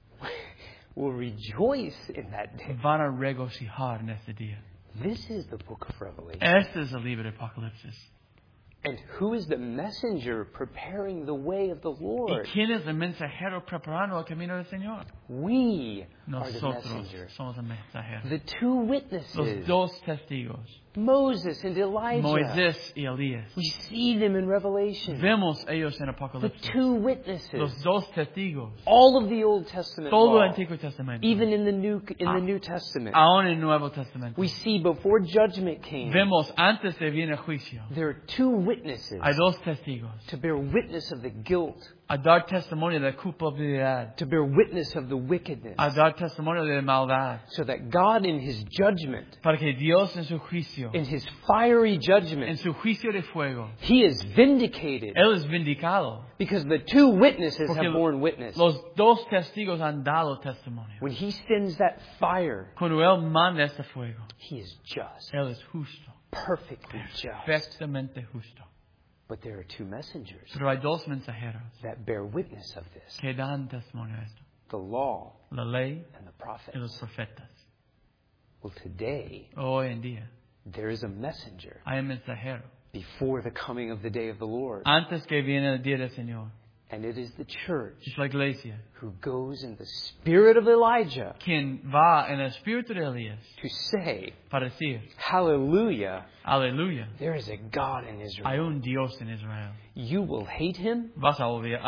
will rejoice in that day. van a regocijar en este día. This is the book of Revelation. Este es el libro de Apocalipsis. And who is the messenger preparing the way of the ¿Y Lord? quién es el mensajero preparando el camino del Señor? We are the Nosotros messenger. somos el mensajero. The two Los witnesses, dos testigos, Moses and Elijah. Moisés y Elías. We see them in Revelation. Vemos ellos en The Apocalipsis. two witnesses. Los dos testigos. All of the Old Testament Todo el law, Antiguo Testamento. even in the New Testament. Aún en el Nuevo Testamento. We see before judgment came, Vemos antes de viene el juicio. there are two witnesses Hay dos testigos. to bear witness of the guilt, A dar testimonio de culpabilidad. to bear witness of the wickedness, A dar testimonio de maldad. so that God in His judgment, Para que Dios en su juicio, in His fiery en judgment, su juicio de fuego, He is vindicated Él es vindicado. because the two witnesses Porque have borne witness. Los dos testigos han dado testimonio. When He sends that fire, Cuando Él manda este fuego, He is just, Él es justo. perfectly just. Perfectamente justo. But there are two messengers Pero hay dos mensajeros that bear witness of this, que dan testimonio a esto. the law La ley and the y los prophets. profetas. Well, today, Hoy en día there is a messenger hay un mensajero. before the coming of the day of the Lord. Antes que viene el día del Señor. And it is the church Es la iglesia. who goes in the spirit of Elijah Quien va en el espíritu de Elías to say, para decir, hallelujah, aleluya, there is a God in hay Israel. un Dios en Israel. You will hate him, Vas a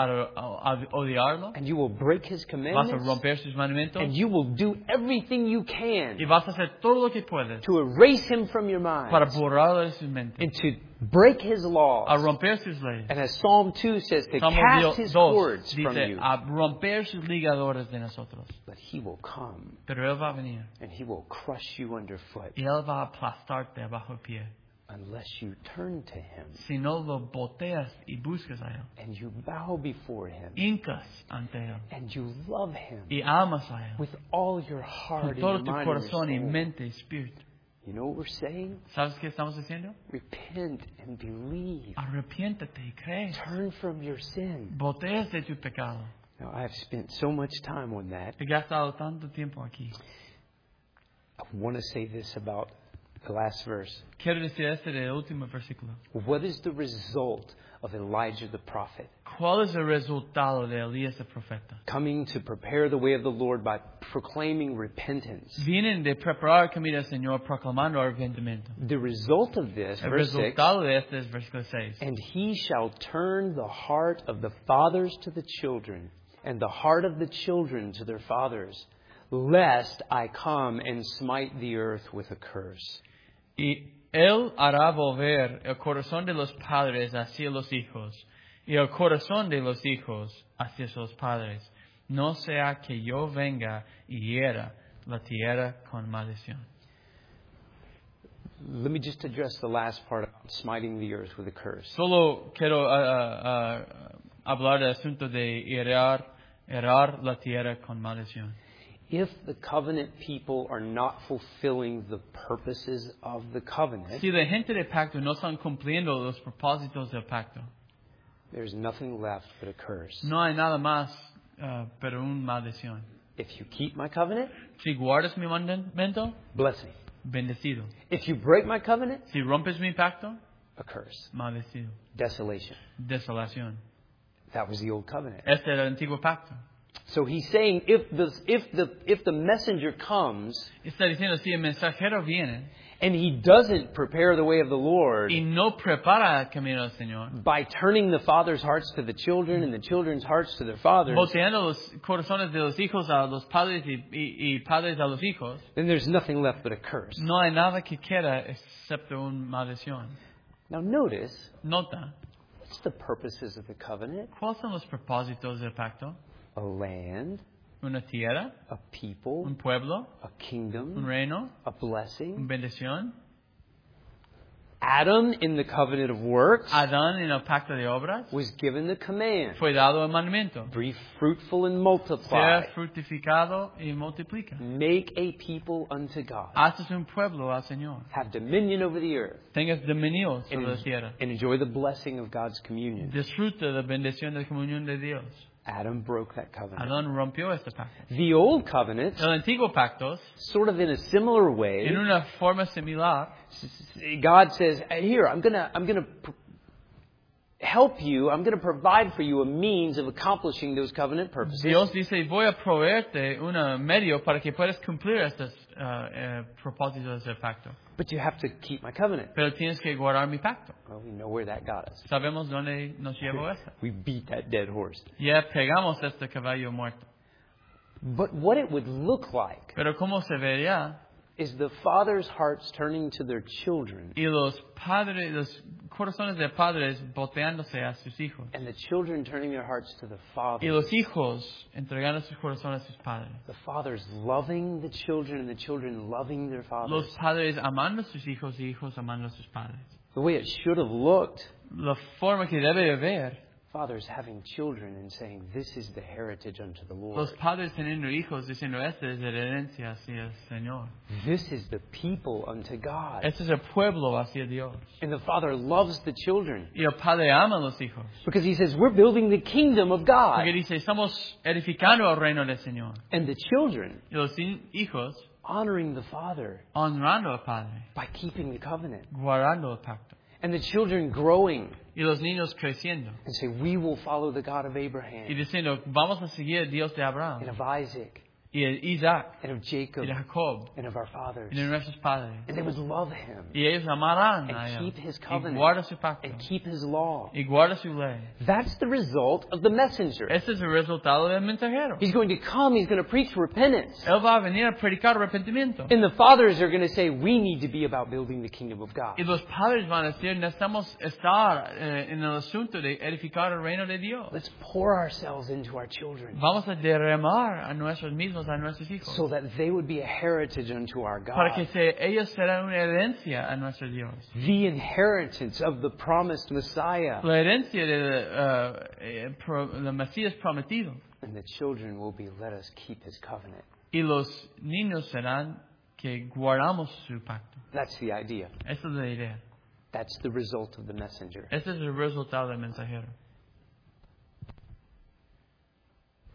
odiarlo, and you will break his vas a commandments, romper sus mandamientos and you will do everything you can y vas a hacer todo lo que puedes to erase him from your para mind, borrarlo de sus mentes, and to break his a laws. romper sus leyes. And as Psalm 2 says, to Salmo cast his 2 cords from dice, you. a romper sus ligadores de nosotros. But he will come, Pero Él va a venir and he will crush you underfoot y Él va a aplastarte abajo el pie. unless you turn to him Si no lo boteas y buscas a Él, and you bow before him hincas ante Él and you love him y amas a Él with all your heart con and todo your tu mind and your corazón y soul. mente y espíritu. You know what we're saying? ¿Sabes qué estamos diciendo? Repent and believe. Arrepiéntete y cree. Turn from your sin. Boteas de tu pecado. Now, I've spent so much time on that. He gastado tanto tiempo aquí. I want to say this about The last verse. Quiero decir del último versículo. What is the result of Elijah the prophet? ¿Cuál es el resultado de Elías el profeta? Coming to prepare the way of the Lord by proclaiming repentance. Vienen de preparar el camino del Señor proclamando arrepentimiento. The result of this, El verse 6, resultado de este es versículo 6. and he shall turn the heart of the fathers to the children, and the heart of the children to their fathers, lest I come and smite the earth with a curse. Y él hará volver el corazón de los padres hacia los hijos, y el corazón de los hijos hacia los padres. No sea que yo venga y hiera la tierra con maldición. Let me just address the last part about smiting the earth with a curse. Solo quiero hablar del asunto de herar la tierra con maldición. If the covenant people are not fulfilling the purposes of the covenant, Si la gente del pacto no están cumpliendo los propósitos del pacto, there's nothing left but a curse. no hay nada más pero una maldición. If you keep my covenant, Si guardas mi mandamiento, blessing. bendecido. If you break my covenant, Si rompes mi pacto, a curse. maldecido. Desolation. Desolación. That was the old covenant. Este era el antiguo pacto. So he's saying if the messenger comes Está diciendo, si el mensajero viene and he doesn't prepare the way of the Lord y no prepara el camino del Señor, by turning the fathers' hearts to the children and the children's hearts to their fathers, volteando los corazones de los hijos a los padres y padres a los hijos, then there's nothing left but a curse. no hay nada que queda excepto una maldición. Now notice, Nota, what's the purposes of the covenant? ¿cuáles son los propósitos del pacto? A land, Una tierra, a people, un pueblo, a un kingdom, reino, a blessing. una bendición. Adam in the covenant of works Adán en el pacto de obras was given the command, fue dado el mandamiento. be fruitful and Sea multiply, fructificado y multiplica. make a people unto God, Haces un pueblo al Señor. have dominion over the earth, Tengas dominio and, sobre la tierra. and enjoy the blessing of God's communion. Disfruta de la bendición de la comunión de Dios. Adam broke that covenant. Adán rompió este pacto. The old covenant, El antiguo pacto, sort of in a similar way, en una forma similar, God says, "Here, I'm gonna help you. I'm gonna provide for you a means of accomplishing those covenant purposes. Dios dice, voy a proveerte un medio para que puedas cumplir estos propósitos del pacto. But you have to keep my covenant." Pero tienes que guardar mi pacto. Well, we know where that got us. Sabemos dónde nos llevó eso. We beat that dead horse. Ya pegamos este caballo muerto. But what it would look like Pero cómo se vería, is the fathers' hearts turning to their children, y los corazones de padres volteándose a sus hijos, and the children turning their hearts to the y fathers. los hijos entregando sus corazones a sus padres. The fathers loving the children, and the children loving their fathers. Los padres amando a sus hijos y hijos amando a sus padres. The way it should have looked. La forma que debe de ver, Fathers having children and saying, "This is the heritage unto the Lord. los padres teniendo hijos diciendo, esta es la herencia hacia el Señor. This is the people unto God." Este es el pueblo hacia Dios. And the father loves the children Y el padre ama a los hijos. because he says, "We're building the kingdom of God." Porque dice, estamos edificando el reino del Señor. And the children Y los hijos honoring the father honrando al padre, by keeping the covenant. guardando el pacto. And the children growing Y los niños creciendo. and say, "We will follow the God of Y Abraham diciendo, vamos a seguir el Dios de Abraham, and of Isaac y de Isaac, and of y Jacob de Jacob, and of our fathers." y de nuestros padres. And they would love him Y ellos amarán a and él. keep his Y covenant guarda su pacto. and keep his law. Y guarda su ley. That's the result of the messenger. Este es el resultado del mensajero. He's going to come, he's going to preach repentance. Él va a venir a predicar arrepentimiento. And the fathers are going to say, "We need to be about building the kingdom of God." Y los padres van a decir, necesitamos estar en el asunto de edificar el reino de Dios. Let's pour ourselves into our children Vamos a derramar a nosotros mismos, a nuestros hijos. so that they would be a heritage unto our Para que God. ellos serán una herencia a nuestro Dios. The inheritance of the promised Messiah. La herencia del Mesías prometido. And the children will be, "Let us keep his covenant." Y los niños serán que guardamos su pacto. That's the idea. Esa es la idea. That's the result of the messenger. Este es el resultado del mensajero.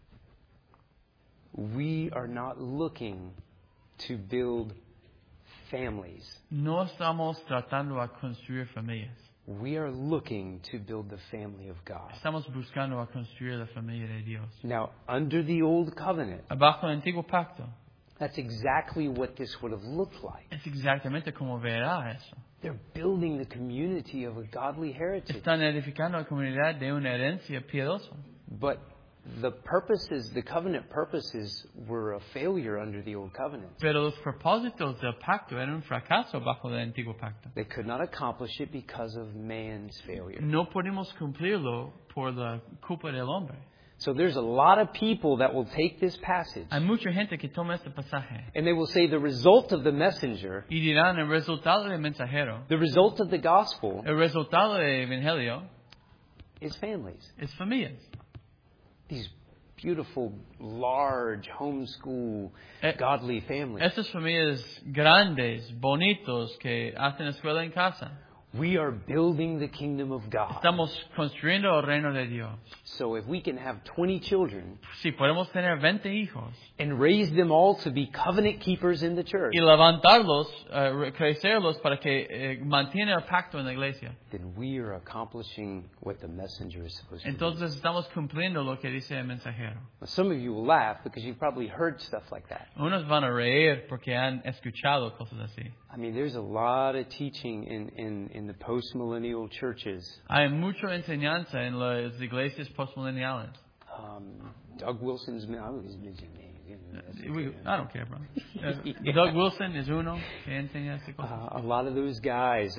We are not looking to build families. No estamos tratando a construir familias. We are looking to build the family of God. Estamos buscando a construir la familia de Dios. Now, under the old covenant, Abajo del antiguo pacto, that's exactly what this would have looked like. es exactamente como verá eso. They're building the community of a godly heritage. Están edificando la comunidad de una herencia piadosa. But the purposes, the covenant purposes, were a failure under the old covenant. Pero los propósitos del pacto eran un fracaso bajo el antiguo pacto. They could not accomplish it because of man's failure. No podemos cumplirlo por la culpa del hombre. So there's a lot of people that will take this passage Hay mucha gente que toma este pasaje and they will say the result of the messenger, y dirán el resultado del mensajero, the result of the gospel, el resultado del evangelio is families. es familias. These beautiful, large, homeschool, godly families. Estas familias grandes, bonitos, que hacen escuela en casa. We are building the kingdom of God. Estamos construyendo el reino de Dios. So if we can have 20 children Si podemos tener 20 hijos and raise them all to be covenant keepers in the church, y levantarlos, crecerlos para que mantengan el pacto en la iglesia, then we are accomplishing what the messenger is supposed to do. entonces estamos cumpliendo lo que dice el mensajero. Now, some of you will laugh because you've probably heard stuff like that. Unos van a reír porque han escuchado cosas así. I mean, there's a lot of teaching in the post-millennial churches. Hay mucha enseñanza en las iglesias postmillenniales. Doug Wilson's... I don't care, bro. Doug Wilson is uno que enseña estas cosas. a lot of those guys,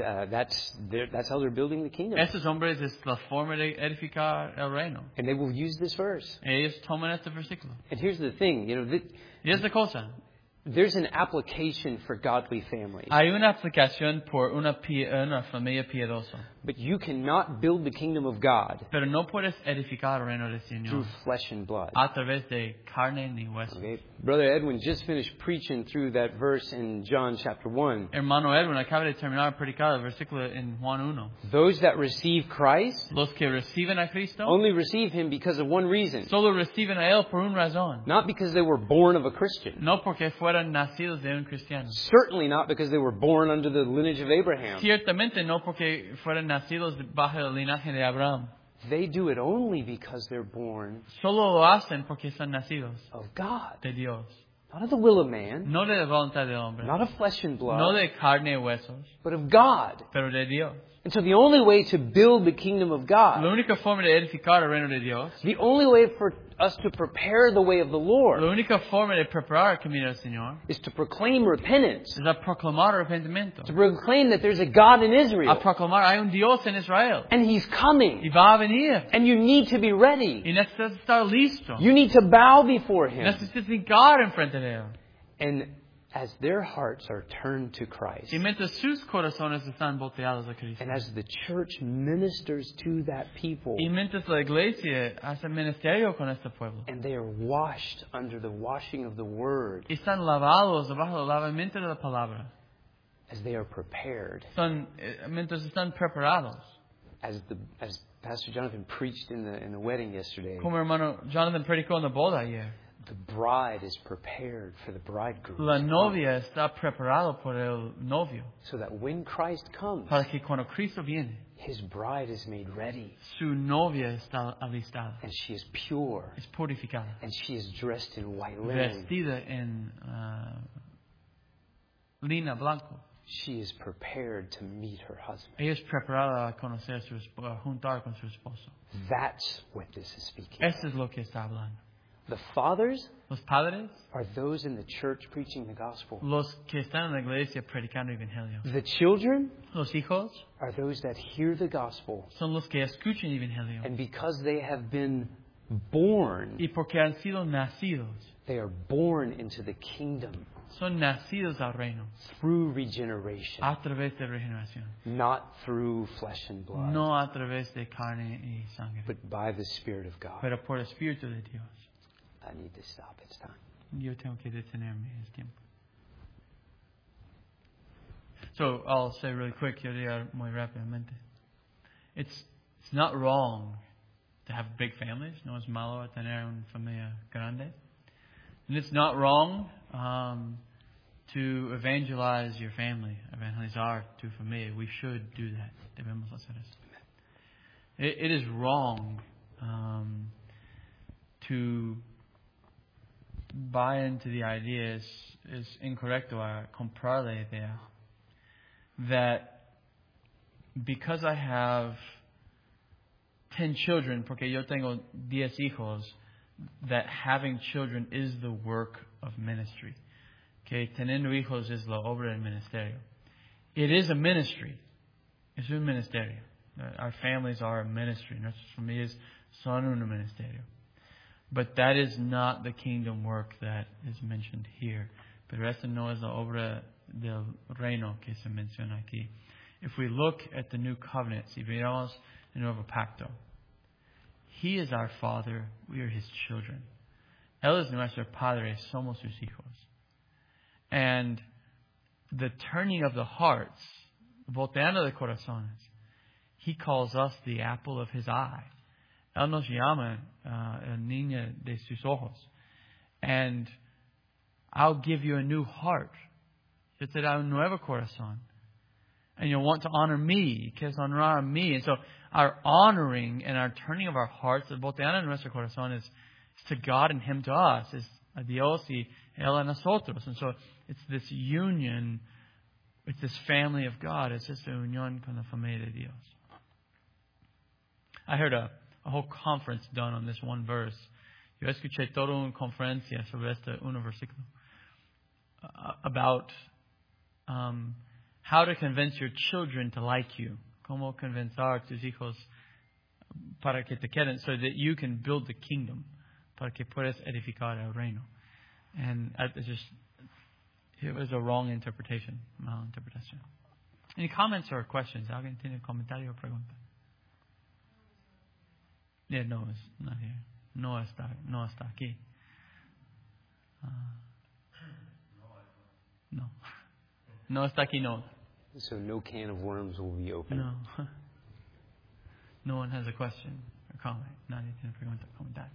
that's how they're building the kingdom. Estos hombres es la forma de edificar el reino. And they will use this verse. Ellos toman este versículo. And here's the thing, Y es la cosa. there's an application for godly families. Hay una aplicación por una familia piadosa. But you cannot build the kingdom of God Pero no puedes edificar el reino del through Señor flesh and blood. a través de carne ni hueso. Okay? Brother Edwin just finished preaching through that verse in John chapter 1. Hermano Edwin acaba de terminar de predicar el versículo en Juan 1. Those that receive Christ Los que reciben a Cristo only receive Him because of one reason. solo reciben a Él por una razón. Not because they were born of a Christian. No porque fueran nacidos de un cristiano. Certainly not because they were born under the lineage of Abraham. Ciertamente no porque fueran nacidos bajo el linaje de Abraham. They do it only because they're born Solo lo hacen porque son nacidos of God. de Dios. Not of the will of man, No de la voluntad del hombre. not of flesh and blood, No de carne y huesos. but of God. Pero de Dios. And so the only way to build the kingdom of God, La única forma de edificar el reino de Dios, the only way for us to prepare the way of the la Lord, única forma de preparar el camino del Señor, is to proclaim repentance, es a proclamar arrepentimiento. to proclaim that there's a God in A Israel, proclamar hay un Dios en Israel. and He's Y coming, va a venir. and you need to be ready. Y necesitas estar listo. You need to bow before Him. Necesitas hincar enfrente de Él. And as their hearts are turned to Christ, Y mientras sus corazones están volteados a Cristo. and as the church ministers to that people, Y mientras la iglesia hace ministerio con este pueblo. and they are washed under the washing of the Word, Y están lavados debajo del lavamiento de la palabra. as they are prepared, Mientras están preparados. as Pastor Jonathan preached in the wedding yesterday, Como hermano Jonathan predicó en la boda ayer. the bride is prepared for the bridegroom. La novia está preparada por el novio. So that when Christ comes, Para que cuando Cristo viene, His bride is made ready, su novia está alistada. and she is pure, Es purificada. and she is dressed in white linen. Vestida en lina blanco. She is prepared to meet her husband. Ella es preparada a conocer a juntar con su esposo. That's what this is speaking. Eso es lo que está hablando. The fathers Los padres, are those in the church preaching the gospel. los que están en la iglesia predicando el evangelio. The children Los hijos are those that hear the gospel, son los que escuchan el evangelio. and because they have been born, Y porque han sido nacidos, they are born into the kingdom son nacidos al reino through regeneration, a través de regeneración. not through flesh and blood, No a través de carne y sangre, but by the Spirit of God. pero por el Espíritu de Dios. I need to stop. It's time. Yo tengo que detenerme, es tiempo. So I'll say really quick, quiero llegar muy rápidamente. It's not wrong to have big families. No es malo tener una familia grande. And it's not wrong to evangelize your family, evangelizar tu familia. We should do that. Debemos hacer eso. It is wrong to buy into the idea, es incorrecto a comprar la idea that because I have 10 children, porque yo tengo 10 hijos, that having children is the work of ministry. Que teniendo hijos es la obra del ministerio. It is a ministry. Es un ministerio. Our families are a ministry. Nuestras familias son un ministerio. But that is not the kingdom work that is mentioned here. Pero esta no es la obra del reino que se menciona aquí. If we look at the new covenant, si miramos el nuevo pacto, He is our Father, we are His children. Él es nuestro Padre, somos sus hijos. And the turning of the hearts, volteando de corazones, He calls us the apple of His eye. Él nos llama el niño de sus ojos. And I'll give you a new heart. Yo te daré un nuevo corazón. And you'll want to honor me. Quieres honrar a me. And so our honoring and our turning of our hearts, el volteando de nuestro corazón, is to God and Him to us. Es a Dios y Él a nosotros. And so it's this union, it's this family of God. It's just a unión con la familia de Dios. I heard a whole conference done on this one verse. Yo escuché toda una conferencia sobre este uno versículo about how to convince your children to like you. Cómo convencer a tus hijos para que te queden, so that you can build the kingdom, para que puedas edificar el reino. And it was a wrong interpretation, malinterpretación. Any comments or questions? ¿Alguien tiene comentario o pregunta? Yeah, no, it's not here. No está aquí. No. No está aquí, no. So no can of worms will be open. No. No one has a question or comment. Nadie tiene pregunta o comentario.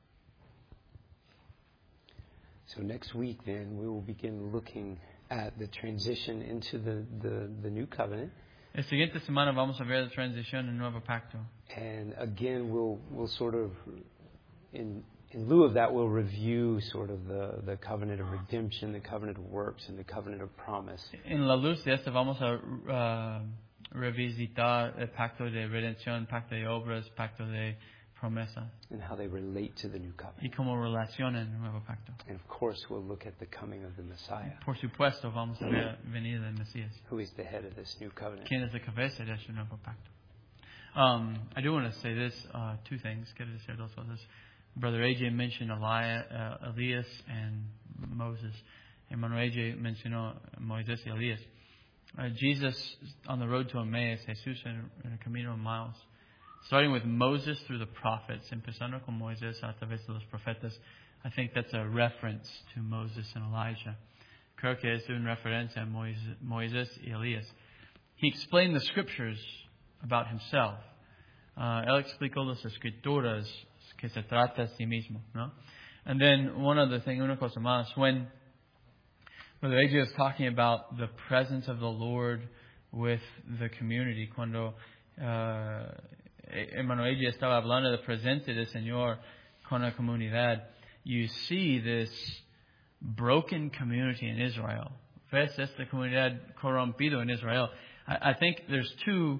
So next week, then, we will begin looking at the transition into the new covenant. La siguiente semana vamos a ver la transición en nuevo pacto. And again, we'll sort of, in lieu of that, we'll review sort of the covenant of redemption, the covenant of works, and the covenant of promise. En la luz de esto vamos a revisitar el pacto de redención, pacto de obras, pacto de promesa. And how they relate to the new covenant. Y cómo relacionan el nuevo pacto. And of course, we'll look at the coming of the Messiah. Por supuesto, vamos a ver la venida del Mesías. Who is the head of this new covenant? ¿Quién es la cabeza de este nuevo pacto? I do want to say this, two things. Quiero decir dos cosas. Brother AJ mentioned Elias and Moses. Hermano AJ mencionó Moisés y Elías. Jesus on the road to Emmaus, Jesús en el camino de Emmaus. Starting with Moses through the prophets, empezando con Moisés a través de los profetas. I think that's a reference to Moses and Elijah. Creo que es una referencia a Moisés y Elías. He explained the scriptures about himself. Él explicó las escrituras que se trata a sí mismo, ¿no? And then one other thing, una cosa más, when Brother AJ was talking about the presence of the Lord with the community, cuando Hermano AJ estaba hablando de la presencia del Señor con la comunidad, you see this broken community in Israel. Ves esta comunidad corrompido en Israel. I think there's two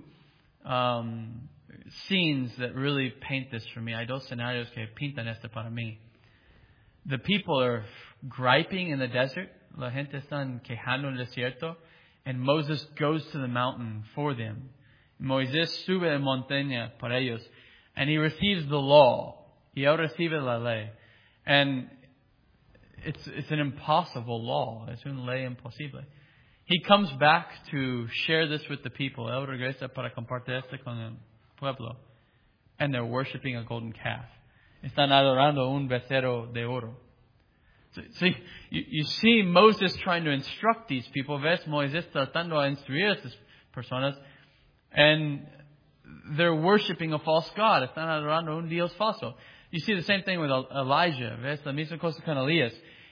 scenes that really paint this for me. Hay dos escenarios que pintan esto para mí. The people are griping in the desert. La gente están quejando en el desierto. And Moses goes to the mountain for them. Moisés sube a la montaña para ellos. And he receives the law. Y él recibe la ley. And it's an impossible law. Es una ley imposible. He comes back to share this with the people. Él regresa para compartir esto con el pueblo. And they're worshiping a golden calf. Están adorando un becerro de oro. So you see Moses trying to instruct these people. Ves Moisés tratando a instruir a estas personas. And they're worshiping a false god. Están adorando un Dios falso. You see the same thing with Elijah. Ves la misma cosa con Elías.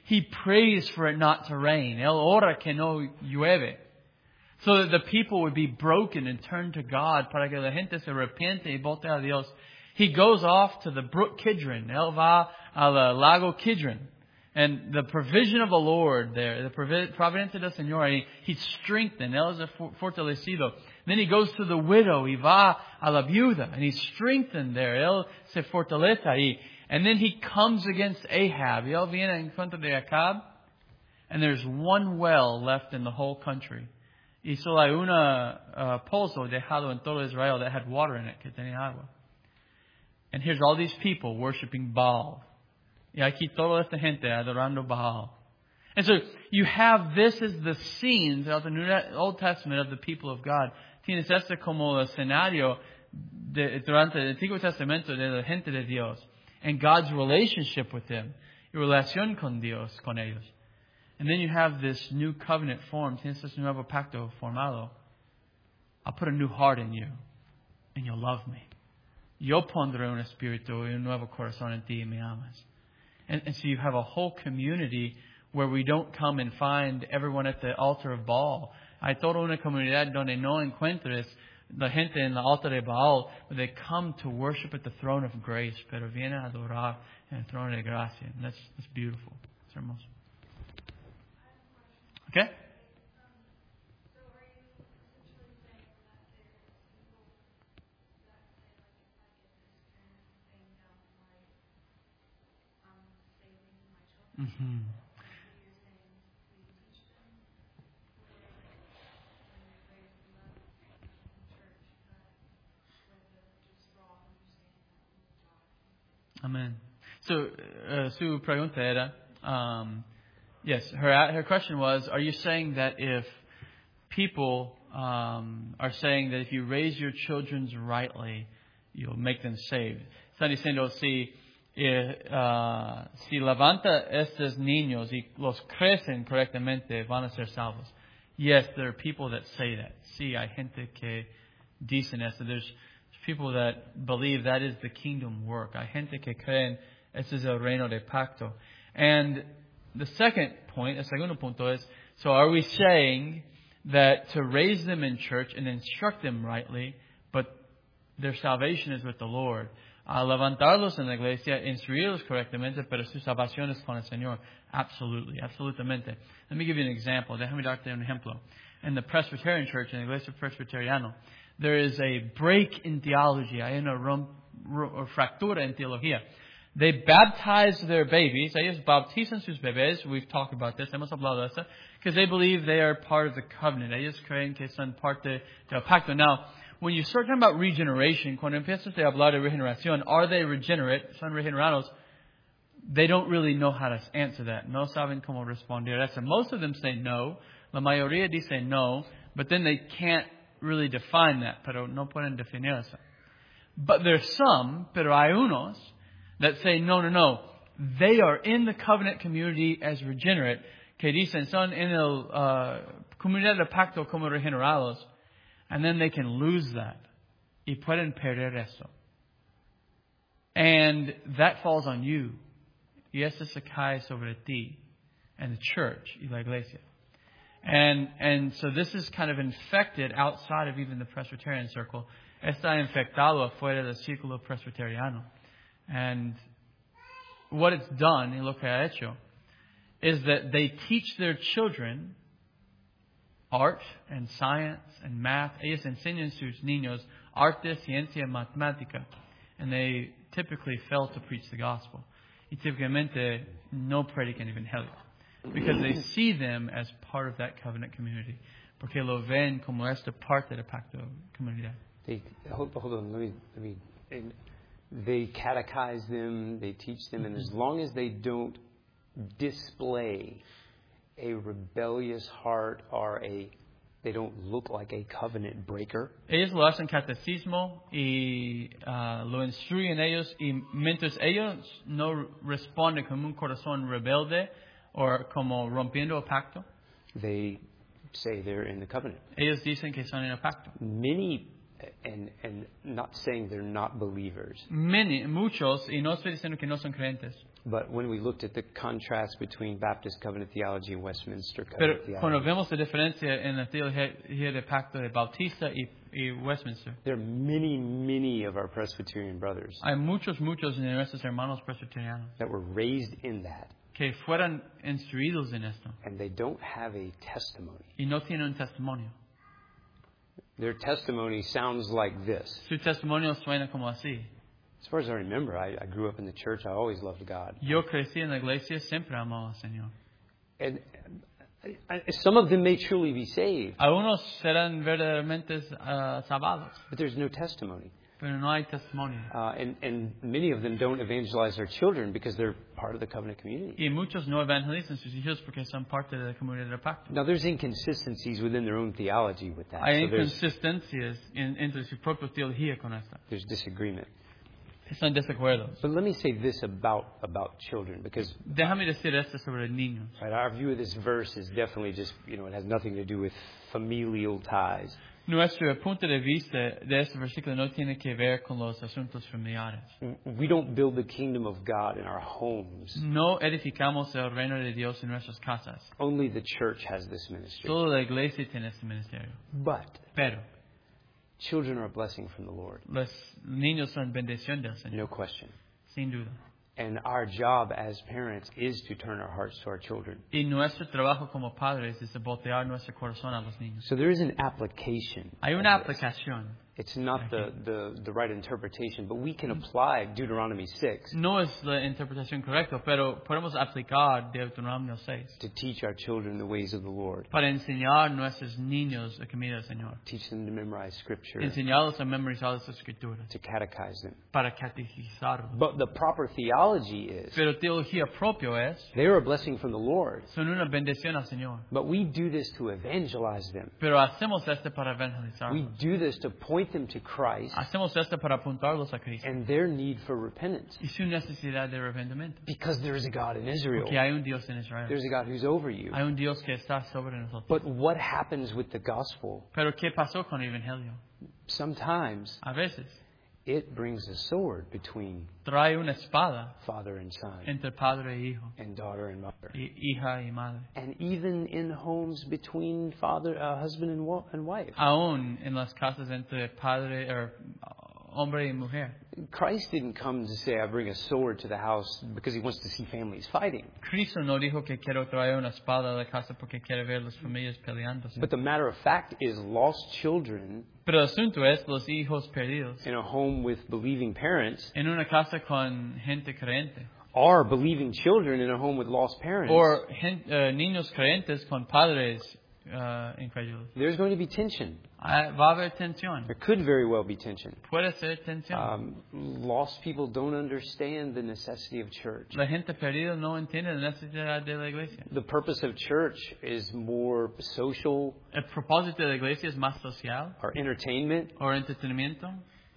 he prays for it not to rain. Él ora que no llueve. So that the people would be broken and turn to God, para que la gente se arrepiente y volte a Dios. He goes off to the brook Kidron. Él va al lago Kidron. And the provision of the Lord there, the providencia del Señor, he's strengthened. Él es fortalecido. Then he goes to the widow. Y va a la viuda. And he's strengthened there. Él se fortalece ahí. And then he comes against Ahab. Y él viene en contra de Ahab. And there's one well left in the whole country. Y solo hay una pozo dejado en todo Israel that had water in it, que tenía agua. And here's all these people worshiping Baal. Y aquí toda esta gente adorando Baal. And so you have this as the scenes of the Old Testament of the people of God. Tienes este como escenario durante el Antiguo Testamento de la gente de Dios. And God's relationship with them. Y relación con Dios, con ellos. And then you have this new covenant formed. Tienes este nuevo pacto formado. I'll put a new heart in you. And you'll love me. Yo pondré un espíritu y un nuevo corazón en ti y me amas. And so you have a whole community where we don't come and find everyone at the altar of Baal. Hay toda una comunidad donde no encuentres la gente en el altar de Baal, but they come to worship at the throne of grace, pero vienen a adorar en el trono de gracia. And that's beautiful. It's hermoso. Okay? Mm-hmm. Amen. So, su pregunta era, yes, her question was, are you saying that if people are saying that if you raise your children rightly, you'll make them saved? Están diciendo, si levanta estos niños y los crecen correctamente, van a ser salvos. Yes, there are people that say that. Sí, hay gente que dicen esto. There's people that believe that is the kingdom work. Hay gente que creen ese es el reino de pacto. And the second point, el segundo punto es, so are we saying that to raise them in church and instruct them rightly, but their salvation is with the Lord? A levantarlos en la iglesia, instruirlos correctamente, pero su salvación es con el Señor. Absolutely, absolutamente. Let me give you an example. Déjame darte un ejemplo. In the Presbyterian Church, in the Iglesia Presbyteriano, there is a break in theology. Hay una fractura en teología. They baptize their babies. Ellos bautizan sus bebés. We've talked about this. Hemos hablado de esto. Because they believe they are part of the covenant. Ellos creen que son parte del pacto. Now, when you start talking about regeneration, cuando empiezas a hablar de regeneración, are they regenerate? Son regenerados. They don't really know how to answer that. No saben cómo responder eso. Most of them say no. La mayoría dice no. But then they can't really define that. Pero no pueden definir eso. But there's some, pero hay unos, that say no. They are in the covenant community as regenerate. Que dicen son en el comunidad de pacto como regenerados. And then they can lose that. Y pueden perder eso. And that falls on you. Y eso se cae sobre ti. And the church, y la iglesia. And so this is kind of infected outside of even the Presbyterian circle. Está infectado afuera del círculo presbiteriano. And what it's done, y lo que ha hecho, is that they teach their children art and science and math. Ellos enseñan sus niños arte, ciencia, matemática. And they typically fail to preach the gospel. Y típicamente no predican evangelio. Because they see them as part of that covenant community. Porque lo ven como esta parte del pacto comunidad. Hold on, let me. They catechize them, they teach them, and as long as they don't display a rebellious heart or they don't look like a covenant breaker. Ellos lo hacen catecismo y lo instruyen ellos, y mientras ellos no responden con un corazón rebelde o como rompiendo el pacto, they say they're in the covenant. Ellos dicen que son en el pacto. Many and not saying they're not believers. Muchos, y no estoy diciendo que no son creyentes, But when we looked at the contrast between Baptist covenant theology and Westminster pero covenant cuando theology, vemos la diferencia en la teología de pacto de Bautista y Westminster, there are many of our Presbyterian brothers hay muchos de nuestros hermanos presbiterianos that were raised in that, que fueran instruidos en esto and they don't have a testimony. y no tienen un testimonio. Their testimony sounds like this. Su testimonio suena como así. As far as I remember, I grew up in the church. I always loved God. Yo crecí en la iglesia, siempre amo al Señor. And some of them may truly be saved, Algunos serán verdaderamente salvados, but there's no testimony. pero no hay testimonio. And many of them don't evangelize their children because they're part of the covenant community. Y muchos no evangelizan sus hijos porque son parte de la comunidad del pacto. Now, there's inconsistencies within their own theology with that. Hay So there's inconsistencias entre su propia teología con esta. disagreement. Están desacuerdos. But let me say this about children, because Déjame decir esto sobre niños. right, our view of this verse is definitely just, it has nothing to do with familial ties. Nuestro punto de vista de este versículo no tiene que ver con los asuntos familiares. We don't build the kingdom of God in our homes. No edificamos el reino de Dios en nuestras casas. Only the church has this ministry. Toda la iglesia tiene este ministerio. But Pero children are a blessing from the Lord, los niños son bendición del Señor, no question. sin duda. And our job as parents is to turn our hearts to our children. Y nuestro trabajo como padres es voltear nuestro corazón a los niños. So there is an application. Hay una of this. aplicación. It's not the right interpretation, but we can apply Deuteronomy 6 No es la interpretación correcta, pero podemos aplicar Deuteronomio 6 to teach our children the ways of the Lord, para enseñar a nuestros niños el camino del Señor. teach them to memorize Scripture, Enseñarlos a memorizar las escrituras, to catechize them. para catequizarlos. But the proper theology is Pero teología propia es, they are a blessing from the Lord, son una bendición al Señor. but we do this to evangelize them. Pero hacemos esto para We evangelizarlos. do this to point them to Christ Hacemos esto para apuntarlos a Cristo and their need for repentance, y su necesidad de arrepentimiento. because there is a God in Israel. Porque hay un Dios en Israel. There's a God who's over you. Hay un Dios que está sobre nosotros. But what happens with the gospel? Pero ¿qué pasó con el Evangelio? Sometimes A veces it brings a sword between trae una espada father and son, entre padre y hijo, and daughter and mother, hija y madre. and even in homes between husband and wife. Aún en las casas entre padre o hombre y mujer. Christ didn't come to say, I bring a sword to the house because he wants to see families fighting. Cristo no dijo que quiero traer una espada a la casa porque quiere ver las familias peleándose. But the matter of fact is, lost children Pero el asunto es los hijos perdidos in a home with believing parents en una casa con gente creyente are believing children in a home with lost parents. o niños creyentes con padres incrédulos. There's going to be tension. Va a haber tensión. There could very well be tension. Puede ser tensión. Lost people don't understand the necessity of church. La gente perdida no entiende la necesidad de la iglesia. The purpose of church is more social El propósito de la iglesia es más social or entertainment, o entretenimiento,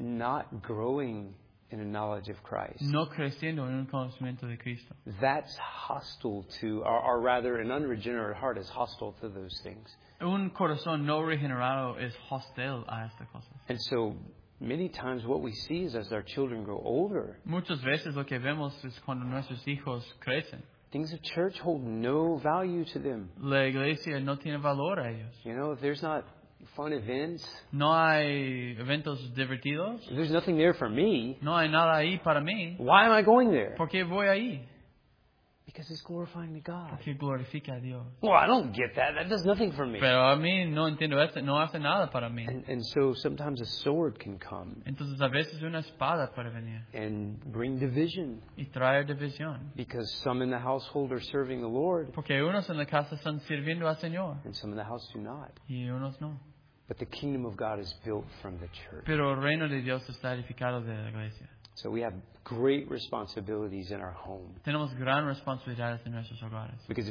not growing in a knowledge of Christ. no creciendo en un conocimiento de Cristo. That's hostile to, or rather, an unregenerate heart is hostile to those things. Un corazón no regenerado es hostil a estas cosas. And so, many times what we see is as our children grow older, Muchas veces lo que vemos es cuando nuestros hijos crecen. things of church hold no value to them. La iglesia no tiene valor a ellos. If there's not fun events, No hay eventos divertidos. if there's nothing there for me, No hay nada ahí para mí. why am I going there? ¿Por qué voy ahí? Because it's glorifying to God. Porque glorifica a Dios. Well, I don't get that. That does nothing for me. Pero a mí no entiendo esto. No hace nada para mí. And so sometimes a sword can come Entonces a veces una espada puede venir and bring division, y traer división. because some in the household are serving the Lord Porque unos en la casa están sirviendo al Señor and some in the house do not. y unos no. But the kingdom of God is built from the church. Pero el reino de Dios está edificado de la iglesia. So we have great responsibilities in our home. Tenemos gran responsabilidades en nuestros hogares. Because if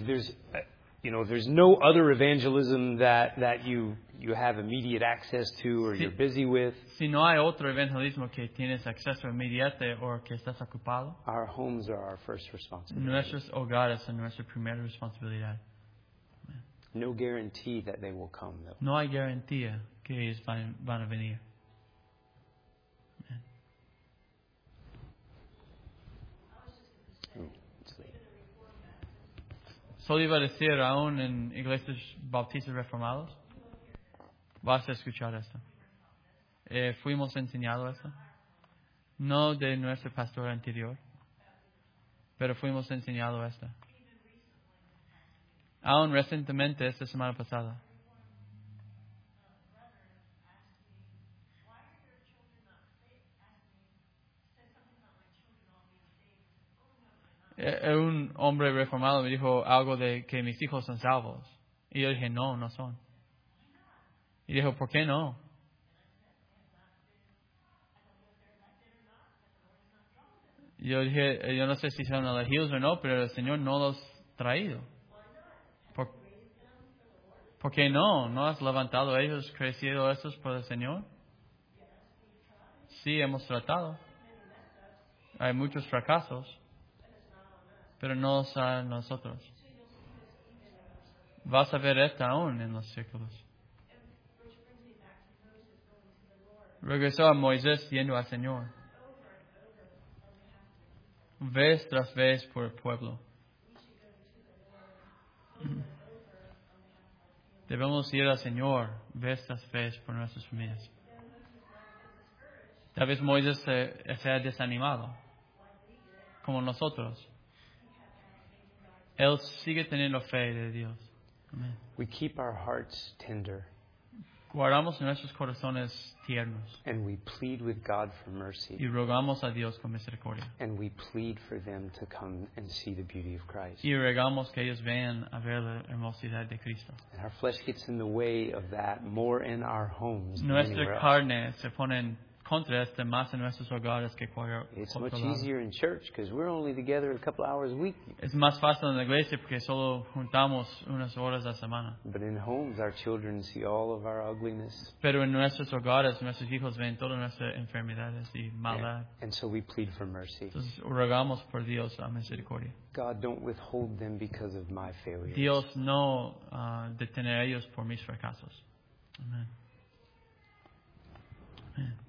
there's no other evangelism that you have immediate access to or you're busy with, Si no hay otro evangelismo que tienes acceso inmediato o que estás ocupado, our homes are our first responsibility. nuestros hogares son nuestra primera responsabilidad. No guarantee that they will come, though. No hay garantía que ellos van a venir. It's late. Solo iba a decir, aún en iglesias bautistas reformados, vas a escuchar esto. Fuimos enseñados esto. No de nuestro pastor anterior, pero fuimos enseñados esto. Aún recientemente, esta semana pasada. Un hombre reformado me dijo algo de que mis hijos son salvos. Y yo dije, no, no son. Y dijo, ¿por qué no? Y yo dije, yo no sé si son elegidos o no, pero el Señor no los ha traído. ¿Por qué no? ¿No has levantado ellos, crecido esos por el Señor? Sí, hemos tratado. Hay muchos fracasos, pero no a nosotros. Vas a ver esto aún en los círculos. Regresó a Moisés yendo al Señor. Vez tras vez por el pueblo. Debemos ir al Señor vez tras vez por nuestras familias. Tal vez Moisés se ha desanimado, como nosotros. Él sigue teniendo fe de Dios. Amén. We keep our hearts tender. Guardamos nuestros corazones tiernos. And we plead with God for mercy. Y rogamos a Dios con misericordia. And we plead for them to come and see the beauty of Christ. Y rogamos que ellos vean a ver la hermosidad de Cristo. And our flesh gets in the way of that more in our homes than Nuestra anywhere else. carne se pone en contra este más en nuestros hogares que cualquier It's otro much lado. easier in church because we're only together a couple hours a week. Es más fácil en la iglesia porque solo juntamos unas horas a la semana. But in homes, our children see all of our ugliness. Pero en nuestros hogares, nuestros hijos ven todas nuestras enfermedades y maldad. And so we plead for mercy. Entonces rogamos por Dios a misericordia. God, don't withhold them because of my failures. Dios no detener a ellos por mis fracasos. Amén. Amén.